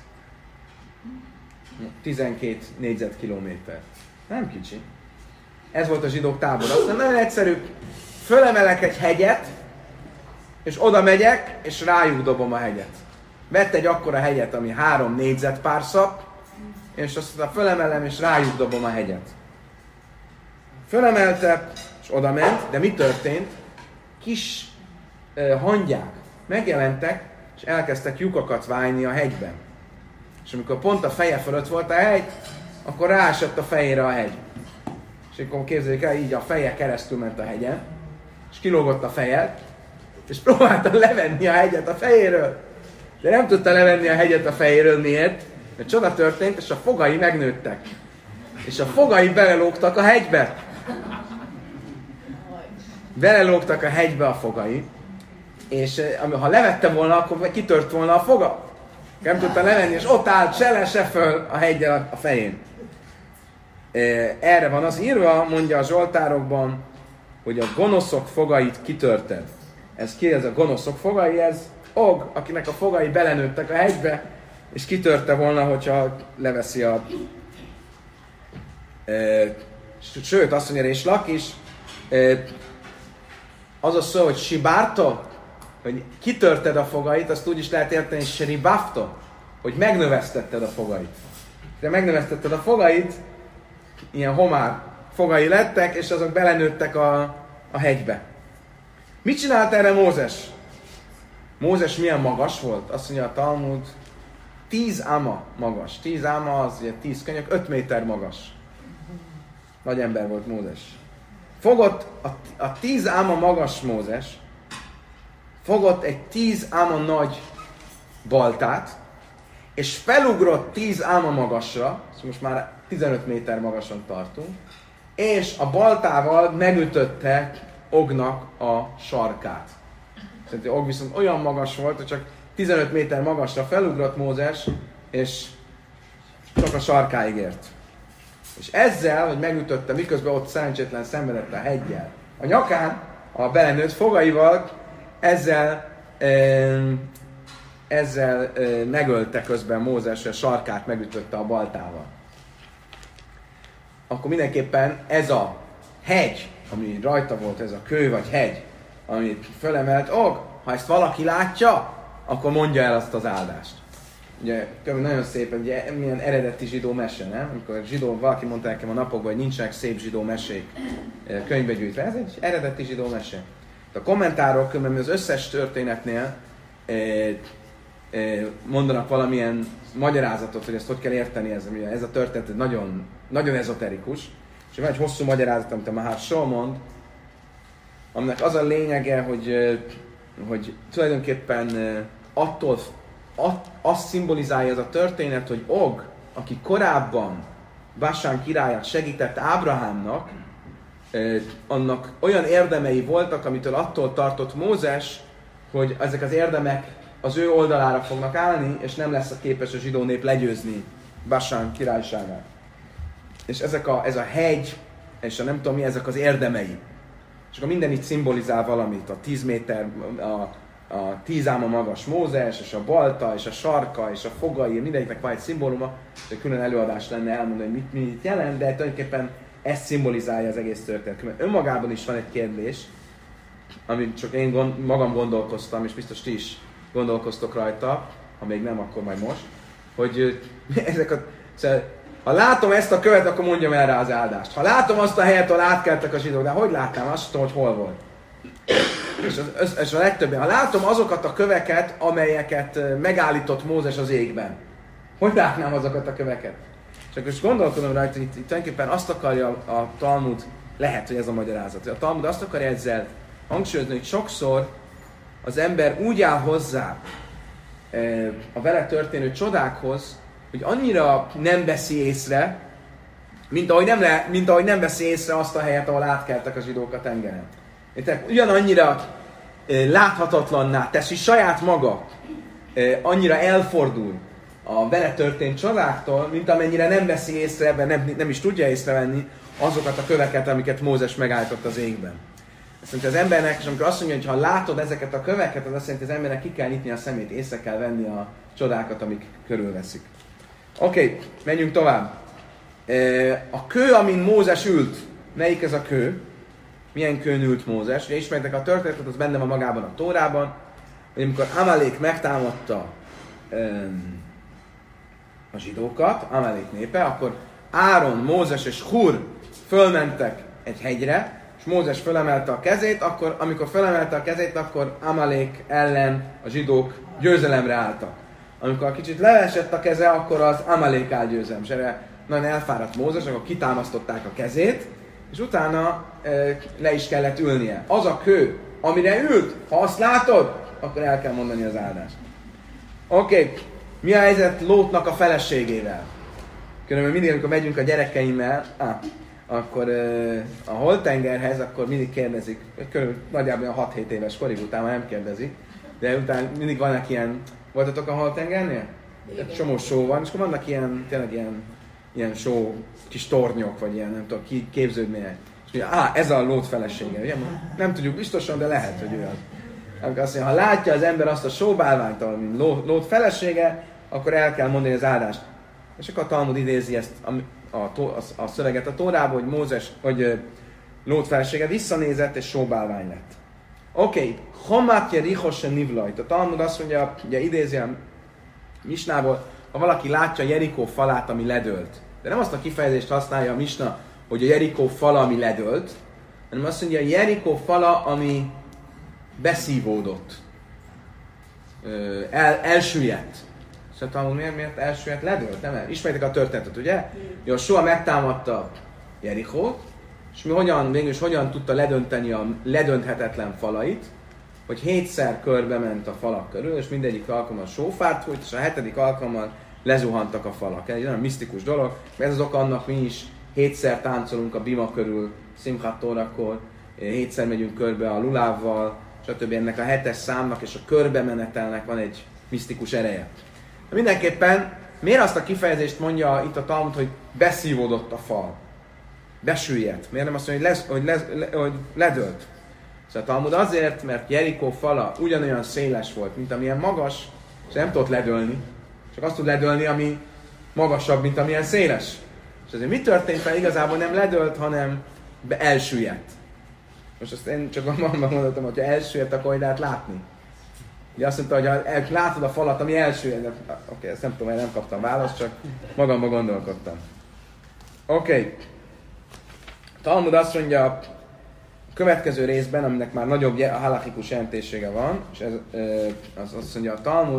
[SPEAKER 1] 12 négyzetkilométer. Nem kicsi. Ez volt a zsidók tábora. Aztán nagyon egyszerű. Fölemelek egy hegyet, és oda megyek, és rájuk dobom a hegyet. Vett egy akkora hegyet, ami 3 négyzetpársa, és aztán fölemelem, és rájuk dobom a hegyet. Fölemelte, és oda ment, de mi történt? Kis hangyák megjelentek, és elkezdtek lyukakat vájni a hegyben. És amikor pont a feje fölött volt a hegy, akkor ráesett a fejére a hegy. És akkor képzeljük el, így a feje keresztül ment a hegyen, és kilógott a feje, és próbálta levenni a hegyet a fejéről. De nem tudta levenni a hegyet a fejéről, miért? Mert csoda történt, és a fogai megnőttek. És a fogai belelógtak a hegybe. Belelógtak a hegybe a fogai, és ha levette volna, akkor kitört volna a foga. Nem tudta levenni, és ott állt se le, se föl a heggyel a fején. Erre van az írva, mondja a Zsoltárokban, hogy a gonoszok fogait kitörted. Ez ki ez a gonoszok fogai? Ez Og, akinek a fogai belenőttek a hegybe, és kitörte volna, hogyha leveszi a... Sőt, azt mondja, és Lakis, az a szó, hogy sibárto, hogy kitörted a fogait, azt úgy is lehet érteni, hogy seribáfto, hogy megnövesztetted a fogait. De megnövesztetted a fogait, ilyen homár fogai lettek, és azok belenőttek a hegybe. Mit csinált erre Mózes? Mózes milyen magas volt? Azt mondja a Talmud, 10 áma magas. 10 áma az ugye 10 könyök, 5 méter magas. Nagy ember volt Mózes. Fogott a 10 áma magas Mózes, fogott egy 10 áma nagy baltát, és felugrott 10 áma magasra, most már 15 méter magasan tartunk, és a baltával megütötte Ognak a sarkát. Szerintem Og viszont olyan magas volt, hogy csak 15 méter magasra felugrott Mózes, és csak a sarkáig ért. És ezzel, hogy megütötte, miközben ott szerencsétlen szenvedett a heggyel, a nyakán, a belenőtt fogaival, ezzel megölte közben Mózes, a sarkát megütötte a baltával. Akkor mindenképpen ez a hegy, ami rajta volt, ez a kő vagy hegy, amit fölemelt Og, ha ezt valaki látja, akkor mondja el azt az áldást. ugye nagyon szép, ugye milyen eredeti zsidó mese, nem? Amikor zsidó, valaki mondta nekem a napokban, hogy nincsenek szép zsidó mesék könyvbe gyűjtve. Ez egy eredeti zsidó mese. A kommentárok, mert az összes történetnél mondanak valamilyen magyarázatot, hogy ezt hogy kell érteni, ez a történet nagyon, nagyon ezoterikus. És van egy hosszú magyarázat, amit a Mahár Sol mond, aminek az a lényege, hogy tulajdonképpen azt szimbolizálja ez a történet, hogy Og, aki korábban Basán királyát segített Ábrahámnak, annak olyan érdemei voltak, amitől attól tartott Mózes, hogy ezek az érdemek az ő oldalára fognak állni, és nem lesz képes a zsidó nép legyőzni Basán királyságát. És ez a hegy, és nem tudom mi, ezek az érdemei. És akkor minden itt szimbolizál valamit. A 10 méter, a 10 áma magas Mózes, és a balta, és a sarka, és a fogai, mindegyiknek van egy szimbóluma, és egy külön előadás lenne elmondani, hogy mit jelent, de tulajdonképpen ezt szimbolizálja az egész történet. Mert önmagában is van egy kérdés, amit csak én magam gondolkoztam, és biztos ti is gondolkoztok rajta, ha még nem, akkor majd most, hogy ha látom ezt a követ, akkor mondjam el rá az áldást. Ha látom azt a helyet, ahol átkeltek a zsidók, de hogy látnám? Azt tudom, hogy hol volt. És a legtöbben, ha látom azokat a köveket, amelyeket megállított Mózes az égben, hogy látnám azokat a köveket? Csak most gondolkodom rajta, hogy itt tulajdonképpen azt akarja a Talmud, lehet, hogy ez a magyarázat, hogy a Talmud azt akarja ezzel hangsúlyozni, hogy sokszor az ember úgy áll hozzá a vele történő csodákhoz, hogy annyira nem veszi észre, mint ahogy nem veszi észre azt a helyet, ahol átkeltek a zsidók a tengeren. Ugyanannyira láthatatlanná teszi saját maga, annyira elfordul a vele történt csodáktól, mint amennyire nem veszi észre, nem is tudja észrevenni azokat a köveket, amiket Mózes megállított az égben. Azt mondja az embernek, és amikor azt mondja, hogy ha látod ezeket a köveket, az azt jelenti, hogy az embernek ki kell nyitni a szemét, észre kell venni a csodákat, amik körülveszik. Oké, menjünk tovább. A kő, amin Mózes ült, melyik ez a kő? Milyen kőn ült Mózes? Ugye ismertek a történetet, az benne van magában a Tórában, hogy amikor Amalek megtámadta a zsidókat, Amalek népe, akkor Áron, Mózes és Hur fölmentek egy hegyre, és Mózes fölemelte a kezét, amikor fölemelte a kezét, akkor Amalek ellen a zsidók győzelemre álltak. Amikor kicsit leesett a keze, akkor az Amalek áll győzelem. És erre nagyon elfáradt Mózes, akkor kitámasztották a kezét, és utána le is kellett ülnie. Az a kő, amire ült, ha azt látod, akkor el kell mondani az áldást. Oké, mi a helyzet Lótnak a feleségével? Különben mindig, amikor megyünk a gyerekeimmel, akkor a holtengerhez, akkor mindig kérdezik, körülbelül nagyjából 6-7 éves korig után már nem kérdezik, de utána mindig vannak ilyen, voltatok a holtengernél? Egy csomó só van, és akkor vannak tényleg ilyen só kis tornyok, vagy ilyen, nem tudom, képződmények. És mondja, ez a Lót felesége, ugye? Nem tudjuk biztosan, de lehet, hogy ő az. Amikor azt mondja, ha látja az ember azt a sóbálványt, mint Lót felesége, akkor el kell mondani az áldást. És akkor a Talmud idézi ezt a szöveget a Tórából, hogy Lót felesége visszanézett és sóbálvány lett. Oké, Hamátja Rihosen Nivlajt. A Talmud azt mondja, ugye idézi a Misnából, ha valaki látja Jerikó falát, ami ledőlt. De nem azt a kifejezést használja a Misna, hogy a Jerikó fala, ami ledőlt, hanem azt mondja, a Jerikó fala, ami beszívódott. Elsüllyedt. És a Talmud miért elsüllyedt? Ledőlt, nem? Ismeritek a történetet, ugye? Jó, soha megtámadta Jerikót, és végül hogyan tudta ledönteni a ledönthetetlen falait, hogy 7-szer körbe ment a falak körül, és mindegyik alkalommal sófárt fújt, és a 7. alkalommal lezuhantak a falak. Ez egy nagyon misztikus dolog, ez az oka annak, mi is 7-szer táncolunk a bima körül, Simchat Tórakor, 7-szer megyünk körbe a lulávval, stb. Ennek a 7-es számnak és a körbemenetelnek van egy misztikus ereje. De mindenképpen, miért azt a kifejezést mondja itt a Talmud, hogy beszívódott a fal? Besüllyedt. Miért nem azt mondja, hogy ledőlt? Szóval a Talmud azért, mert Jerikó fala ugyanolyan széles volt, mint amilyen magas, és nem tudott ledőlni. Csak azt tud ledőlni, ami magasabb, mint amilyen széles. És azért mi történt, mert igazából nem ledőlt, hanem elsüllyedt. Most azt én csak magamban mondhatom, hogy ha elsüllyedt, akkor hogy lehet látni. Ugye azt mondta, hogy ha látod a falat, ami első, oké, ezt nem tudom, nem kaptam választ, csak magamban gondolkodtam. Oké. Talmud azt mondja a következő részben, aminek már nagyobb halachikus jelentősége van, és ez, az azt mondja a Talmud,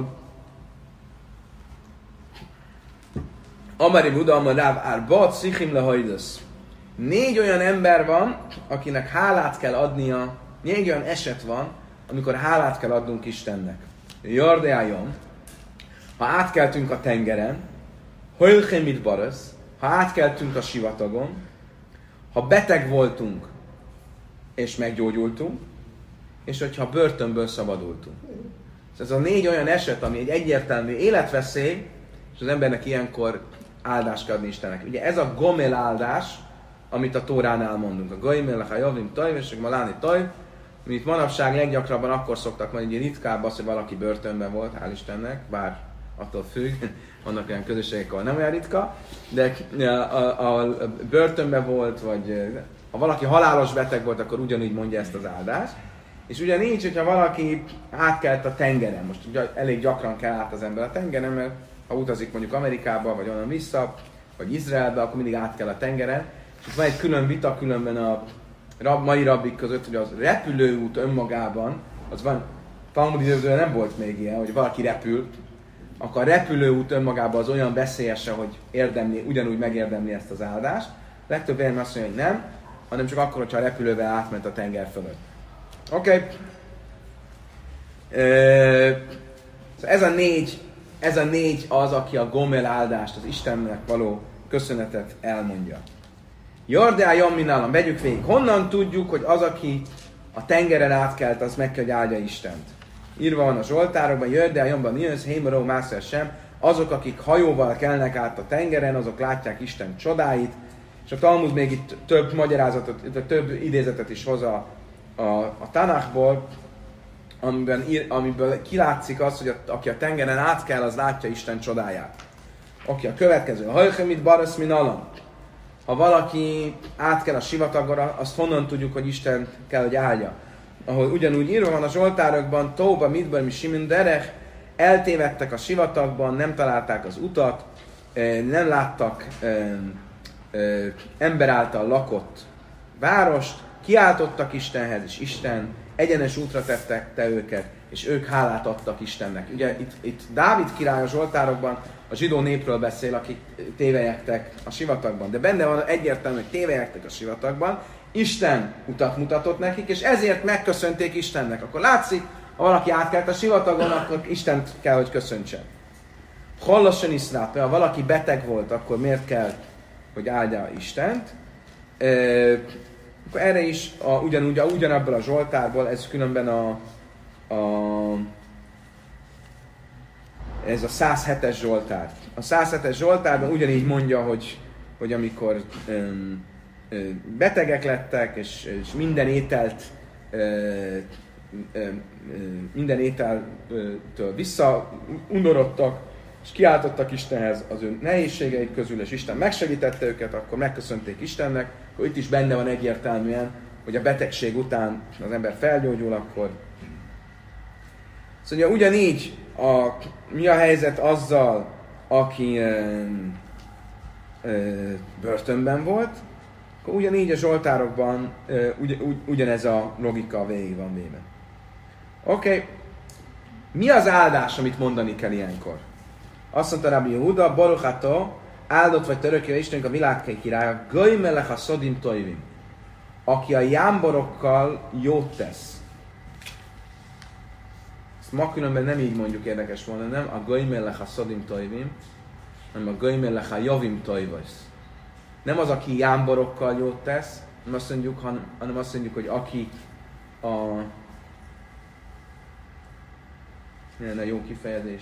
[SPEAKER 1] Amari Buda, Amaráv Árba, Szichim lehajdasz. 4 olyan ember van, akinek hálát kell adnia, 4 olyan eset van, amikor hálát kell adnunk Istennek. Jardjájon, ha átkeltünk a tengeren, Hölchemit barasz, ha átkeltünk a sivatagon, ha beteg voltunk, és meggyógyultunk, és hogyha börtönből szabadultunk. Ez a 4 olyan eset, ami egy egyértelmű életveszély, és az embernek ilyenkor áldást kell adni Istennek. Ugye ez a gomel áldás, amit a Tóránál mondunk. A gomel, a javim tajv, és a maláni tajv, amit manapság leggyakrabban akkor szoktak mondani, hogy ritkább az, hogy valaki börtönben volt, hál' Istennek, bár attól függ, vannak olyan közösségek, ahol nem olyan ritka, de a börtönben volt, vagy ha valaki halálos beteg volt, akkor ugyanúgy mondja ezt az áldást. És ugyanígy, hogyha valaki átkelt a tengeren, most ugye elég gyakran kell át az ember a tengeren, mert ha utazik mondjuk Amerikába, vagy onnan vissza, vagy Izraelbe, akkor mindig át kell a tengeren. És van egy külön vita különben a mai rabbik között, hogy az repülőút önmagában, az van, Talmud időből nem volt még ilyen, hogy valaki repül, akkor a repülőút önmagában az olyan veszélyes, hogy ugyanúgy megérdemli ezt az áldást. Legtöbb helyen azt mondja, hogy nem, hanem csak akkor, hogyha a repülővel átment a tenger fölött. Oké. Ez a négy az, aki a gomel áldást, az Istennek való köszönetet elmondja. Jardá Jamminálam, vegyük végig. Honnan tudjuk, hogy az, aki a tengeren átkelt, az meg kell, hogy áldja Istent? Írva van a Zsoltárokban, Jardá Jamban jössz, Hémaró Mászer sem. Azok, akik hajóval kelnek át a tengeren, azok látják Isten csodáit. És a Talmud még itt több magyarázatot, több idézetet is hoz a Tanachból, amiből kilátszik az, hogy aki a tengeren átkel, az látja Isten csodáját. Oké, a következő. Hajchemit barasz min alam. Ha valaki átkel a sivatagra, azt honnan tudjuk, hogy Isten kell, hogy állja. Ahol ugyanúgy írva van a Zsoltárokban, Tóba, Midbar, mi Simin Derech, eltévedtek a sivatagban, nem találták az utat, nem láttak ember által lakott várost, kiáltottak Istenhez, és Isten egyenes útra tette őket, és ők hálát adtak Istennek. Ugye itt Dávid király a Zsoltárokban a zsidó népről beszél, akik tévelyegtek a sivatagban. De benne van egyértelmű, hogy tévelyegtek a sivatagban, Isten utat mutatott nekik, és ezért megköszönték Istennek. Akkor látszik, ha valaki átkelt a sivatagon, akkor Istent kell, hogy köszöntsen. Hallasson iszrát, ha valaki beteg volt, akkor miért kell, hogy áldja Istent? Akkor erre is ugyanabból a Zsoltárból, ez különben ez a 107-es Zsoltár. A 107-es Zsoltárban ugyanígy mondja, hogy amikor betegek lettek, és minden ételtől visszaundorodtak, és kiáltottak Istenhez az ő nehézségeik közül, és Isten megsegítette őket, akkor megköszönték Istennek, akkor itt is benne van egyértelműen, hogy a betegség után az ember felgyógyul, akkor... Szóval ugyanígy mi a helyzet azzal, aki börtönben volt, akkor ugyanígy a Zsoltárokban ugyanez a logika végig van véve. Oké. Mi az áldás, amit mondani kell ilyenkor? Azt mondta Rabbi Yehuda, Baruch áldott vagy törökére Istenünk a világ királya, Göj melech a szodim tojvim, aki a jámborokkal jót tesz. Ezt ma különben nem így mondjuk, érdekes volna, nem? A Göj melech a szodim tojvim, hanem a Göj melech a javim tojvasz. Nem az, aki jámborokkal jót tesz, hanem azt mondjuk, hogy aki mi lenne jó kifejezés?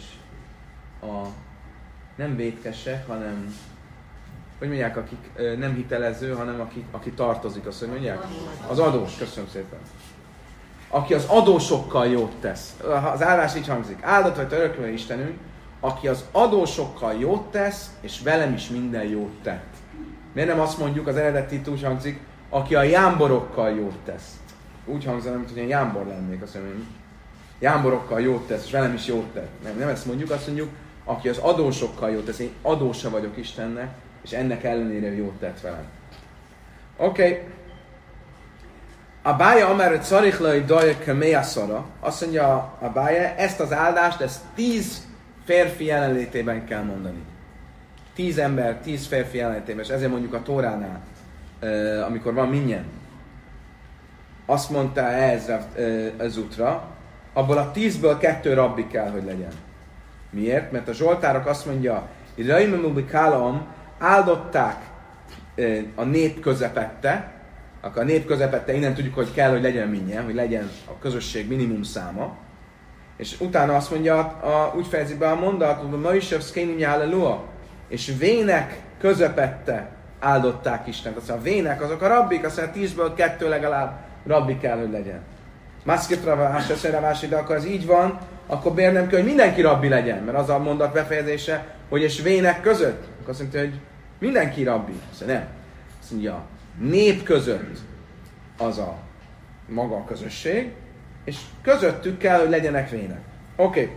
[SPEAKER 1] Nem vétkesek, hanem hogy mondják, akik nem hitelező, hanem aki tartozik, azt mondják? Az adós, köszönöm szépen. Aki az adósokkal jót tesz. Az áldás így hangzik. Áldott vagy örökölő Istenünk, aki az adósokkal jót tesz, és velem is minden jót tett. Miért nem azt mondjuk, az eredeti úgy hangzik, aki a jámborokkal jót tesz. Úgy hangzik, mint hogy én jámbor lennék, azt mondom. jámborokkal jót tesz, és velem is jót tett. Nem ezt mondjuk, azt mondjuk, aki az adósokkal jót tesz, én adósa vagyok Istennek, és ennek ellenére jót tett velem. Oké. A bája amár carichlai dajek mélyaszara, azt mondja a bája, ezt az áldást, ezt 10 férfi jelenlétében kell mondani. 10 ember, 10 férfi jelenlétében, és ezért mondjuk a Tóránál, amikor van minnyen, azt mondta Ezra az útra, abból a 10-ből 2 rabbi kell, hogy legyen. Miért? Mert a zsoltárok azt mondja, áldották a nép közepette, akkor a nép közepette innen tudjuk, hogy kell, hogy legyen minnyen, hogy legyen a közösség minimum száma, és utána azt mondja, úgy fejezi be a mondat, hogy ma is és vének közepette áldották Istent. Azt mondja, a vének azok a rabbik, azt mondja, 10-ből 2 legalább rabbi kell, hogy legyen. Maszkitra vási, de akkor az így van, akkor miért nem kell, hogy mindenki rabbi legyen? Mert az a mondat befejezése, hogy és vének között. Akkor azt mondja, hogy mindenki rabbi. Azt mondja, nem. Azt mondja, nép között az a maga a közösség, és közöttük kell, hogy legyenek vének. Oké.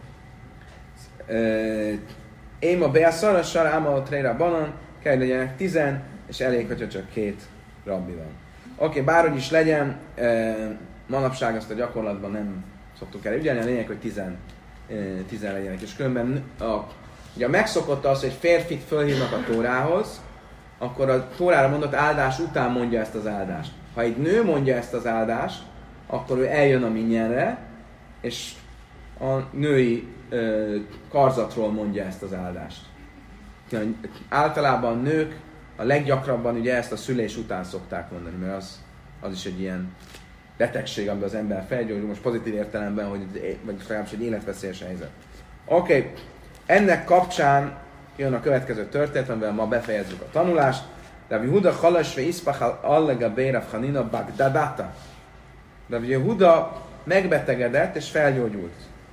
[SPEAKER 1] Én a beászarassal, ám a tréra banan, kell, hogy legyenek 10, és elég, hogyha csak 2 rabbi van. Oké, bárhogy is legyen, manapság azt a gyakorlatban nem szoktuk el ügyelni, a lényeg, hogy 10 legyenek. És különben ugye megszokott az, hogy férfit fölhívnak a Tórához, akkor a Tórára mondott áldás után mondja ezt az áldást. Ha egy nő mondja ezt az áldást, akkor ő eljön a minnyenre, és a női karzatról mondja ezt az áldást. Általában a nők a leggyakrabban ugye ezt a szülés után szokták mondani, mert az is egy ilyen betegség, amiben az ember felgyógyul, most pozitív értelemben, vagy legalábbis egy életveszélyes helyzet. Oké. Ennek kapcsán jön a következő történet, amivel ma befejezzük a tanulást. Rabbi Huda halasve iszpachal allega bérav hanina bagdadata. Rabbi Huda megbetegedett és felgyógyult.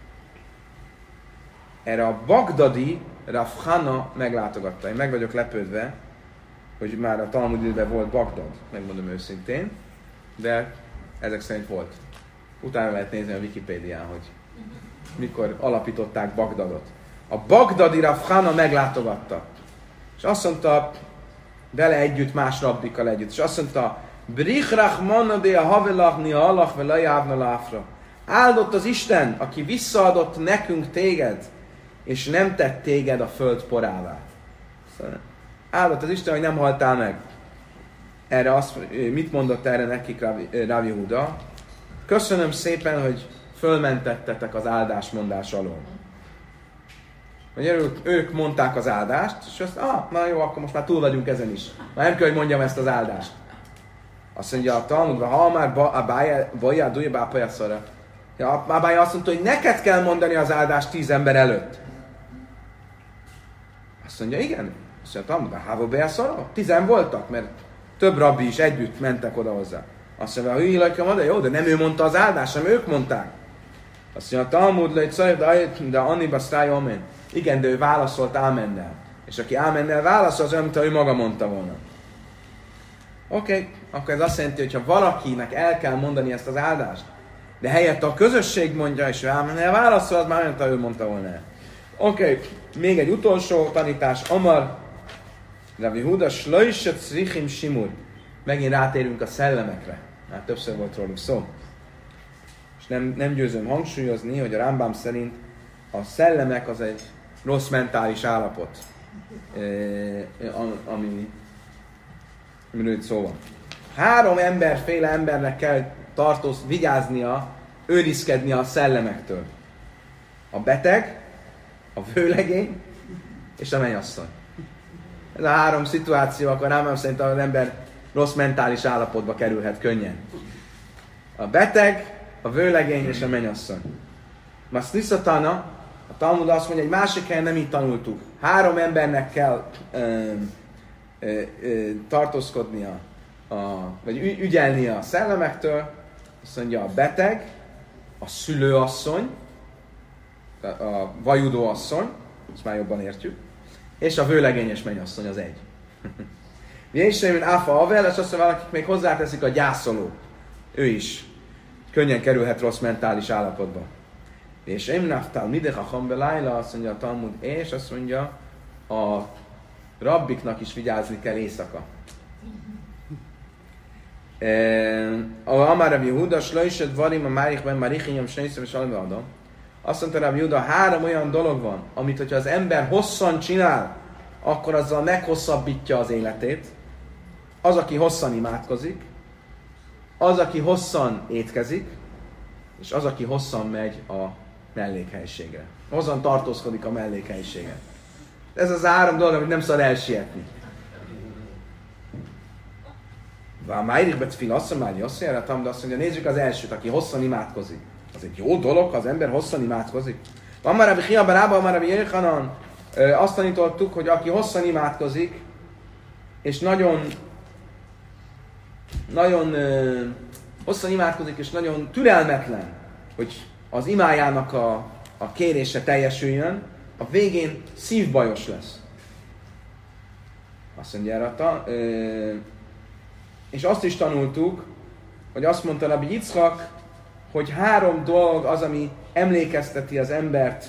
[SPEAKER 1] Erre a bagdadi Rav Hana meglátogatta. Én meg vagyok lepődve, hogy már a Talmud időben volt Bagdad, megmondom őszintén, de ezek szerint volt. Utána lehet nézni a Wikipédián, hogy mikor alapították Bagdadot. A bagdadi Rav Hana meglátogatta. És azt mondta, vele együtt, más rabbikkal együtt, és azt mondta, Brich Rachmana de a havelach ni halach vele jávna láfra. Áldott az Isten, aki visszaadott nekünk téged, és nem tett téged a föld porává. Áldott az Isten, hogy nem haltál meg. Erre mit mondott erre nekik Rabbi Huda? Köszönöm szépen, hogy fölmentettetek az áldásmondás alól. Ők mondták az áldást, és azt na jó, akkor most már túl vagyunk ezen is. Már nem kell, hogy mondjam ezt az áldást. Azt mondja a Talmudban, ha már bajjá dújja bápajaszara. Abája azt mondta, hogy neked kell mondani az áldást 10 ember előtt. Azt mondja, igen. Azt mondja a Talmudban, hávó bejaszara? 10 voltak, mert több rabbi is együtt mentek oda hozzá. Azt mondja, hogy illatja mondja, jó, de nem ő mondta az áldást, hanem ők mondták. Azt mondja, a Talmud lőtt szarjad, de Anniba sztráj amen. Igen, de ő válaszolt ámennel. És aki ámennel válaszol, az olyan, mint ő maga mondta volna. Oké, akkor ez azt jelenti, hogy ha valakinek el kell mondani ezt az áldást, de helyette a közösség mondja, és ő ámennel válaszol, az már olyan, mint ő mondta volna. Oké, még egy utolsó tanítás. Amar, Rabbi Huda, slöjset szrichim simur. Megint rátérünk a szellemekre. Már többször volt róluk szó. És nem győzöm hangsúlyozni, hogy a Rambam szerint a szellemek az egy rossz mentális állapot, amiről itt szó van. 3 féle embernek kell vigyáznia, őrizkednia a szellemektől. A beteg, a vőlegény és a mennyasszony. Ez a 3 szituáció, akkor Rambam szerint az ember rossz mentális állapotba kerülhet könnyen. A beteg, a vőlegény és a mennyasszony. Maszniszatana, a Talmud azt mondja, egy másik helyen nem így tanultuk. 3 embernek kell tartózkodnia, vagy ügyelnie a szellemektől. Azt mondja, a beteg, a szülőasszony, a vajudó asszony, ezt már jobban értjük, és a vőlegényes mennyasszony az egy. És mint áfa avel, és azt mondja, valakik még hozzáteszik a gyászoló. Ő is. könnyen kerülhet rossz mentális állapotba. És Emnaftál Midechacham Belájla, azt mondja a Talmud, és azt mondja, a rabbiknak is vigyázni kell éjszaka. Amár Rabbi Yehuda, Slöjsed Varim, a Márichben, Márichinyom, Sneiszem és Alme Adam. Azt mondta Rabbi Yehuda, 3 olyan dolog van, amit hogyha az ember hosszan csinál, akkor azzal meghosszabbítja az életét. Az, aki hosszan imádkozik, az, aki hosszan étkezik, és az, aki hosszan megy a mellékhelyiségre. Hosszan tartózkodik a mellékhelyiségen. Ez az 3 dolog, amit nem szabad elsietni. Májrik betfil azt mondja, azt mondja, nézzük az elsőt, aki hosszan imádkozik. Az egy jó dolog, ha az ember hosszan imádkozik. Van már Rabbi Chia bar Abba, már Rabbi Yechanan, azt tanítottuk, hogy aki hosszan imádkozik, és nagyon hosszan imádkozik, és nagyon türelmetlen, hogy az imájának a kérése teljesüljön, a végén szívbajos lesz. Azt mondja erre és azt is tanultuk, hogy azt mondta Rabbi Yitzchak, hogy 3 dolog az, ami emlékezteti az embert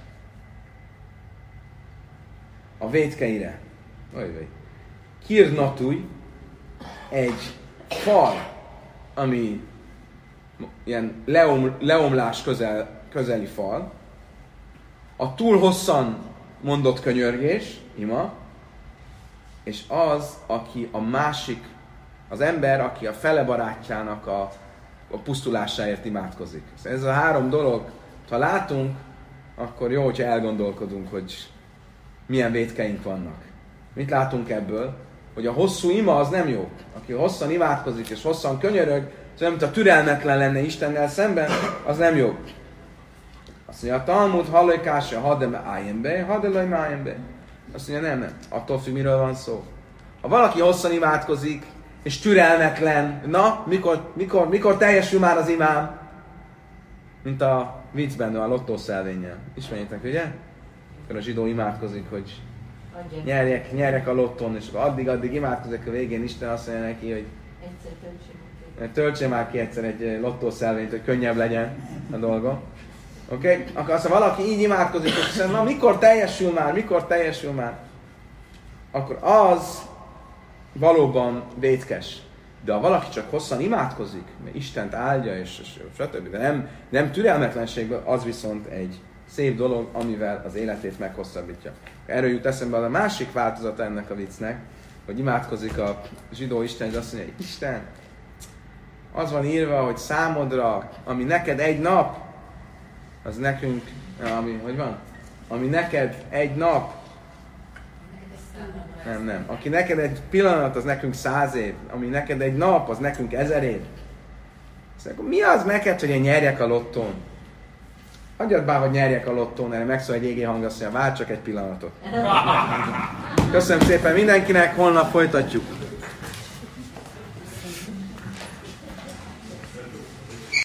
[SPEAKER 1] a vétkeire. Kirnatúj, egy fal, ami ilyen leomlás közeli fal, a túl hosszan mondott könyörgés, ima, és az, aki a másik, az ember, aki a fele barátjának a pusztulásáért imádkozik. Ez a 3 dolog, ha látunk, akkor jó, hogyha elgondolkodunk, hogy milyen vétkeink vannak. Mit látunk ebből? Hogy a hosszú ima az nem jó. Aki hosszan imádkozik és hosszan könyörög, az nem, mint a türelmetlen lenne Istennel szemben, az nem jó. Azt mondja, a Talmud hallajkása hademe ájembe, hadelajme ájembe. Azt mondja, nem. Attól függ, miről van szó. Ha valaki hosszan imádkozik, és türelmetlen, na, mikor teljesül már az imám? Mint a viccben, a lottószelvénnyel. Ismerjétek, ugye? Akkor a zsidó imádkozik, hogy nyerjek a lottón, és addig imádkozik, a végén Isten azt mondja neki, hogy töltse már ki egyszer egy lottószelvényt, hogy könnyebb legyen a dolga. Oké? Akkor azt valaki így imádkozik, és azt mondja, mikor teljesül már? Akkor az valóban vétkes. De ha valaki csak hosszan imádkozik, mert Istent áldja, és stb., de nem türelmetlenségből, az viszont egy szép dolog, amivel az életét meghosszabbítja. Erről jut eszembe a másik változata ennek a viccnek, hogy imádkozik a zsidó Isten, és azt mondja, Isten, az van írva, hogy számodra, ami neked egy nap, az nekünk, ami neked egy nap, nem. Aki neked egy pillanat, az nekünk 100 év. Ami neked egy nap, az nekünk 1000 év. Szóval, mi az neked, hogy én nyerjek a lottón? Hagyjad bár, hogy nyerjek a lottón, erre megszól egy égé hang, azt mondja, várj csak egy pillanatot. Köszönöm szépen mindenkinek, holnap folytatjuk.